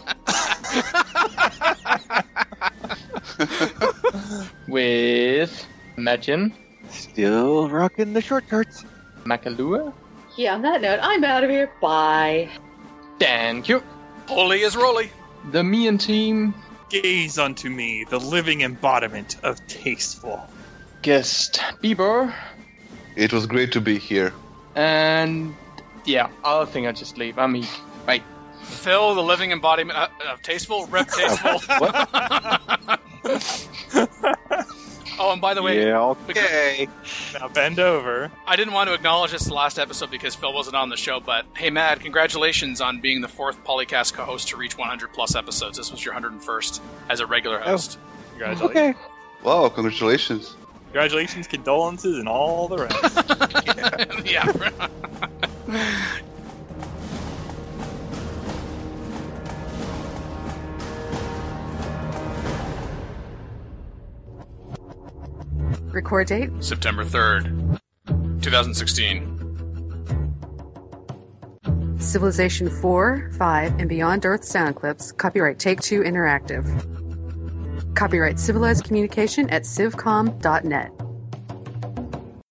[SPEAKER 9] With Magin,
[SPEAKER 6] Still rocking the short shorts.
[SPEAKER 9] Makalua,
[SPEAKER 7] Yeah, on that note, I'm out of here. Bye.
[SPEAKER 9] Dan Q,
[SPEAKER 2] Holy is Rolly.
[SPEAKER 9] the me and team,
[SPEAKER 4] Gaze unto me, the living embodiment of tasteful.
[SPEAKER 9] guest Bieber,
[SPEAKER 8] It was great to be here.
[SPEAKER 9] and yeah, I think I just leave. I'm Meek. Bye.
[SPEAKER 2] Phil, the living embodiment of, of tasteful. Rip tasteful. Oh, and by the way,
[SPEAKER 6] Yeah, okay.
[SPEAKER 4] Now bend over.
[SPEAKER 2] I didn't want to acknowledge this last episode because Phil wasn't on the show, but hey, Matt, congratulations on being the fourth Polycast co-host to reach one hundred plus episodes. This was your one hundred first as a regular host.
[SPEAKER 4] Congratulations.
[SPEAKER 6] Okay.
[SPEAKER 8] Wow, congratulations.
[SPEAKER 4] Congratulations, condolences, and all the rest.
[SPEAKER 2] Yeah.
[SPEAKER 12] Record date?
[SPEAKER 2] September third, twenty sixteen.
[SPEAKER 12] Civilization four, five, and Beyond Earth sound clips. Copyright Take-Two Interactive. Copyright Civilized Communication at civcom dot net.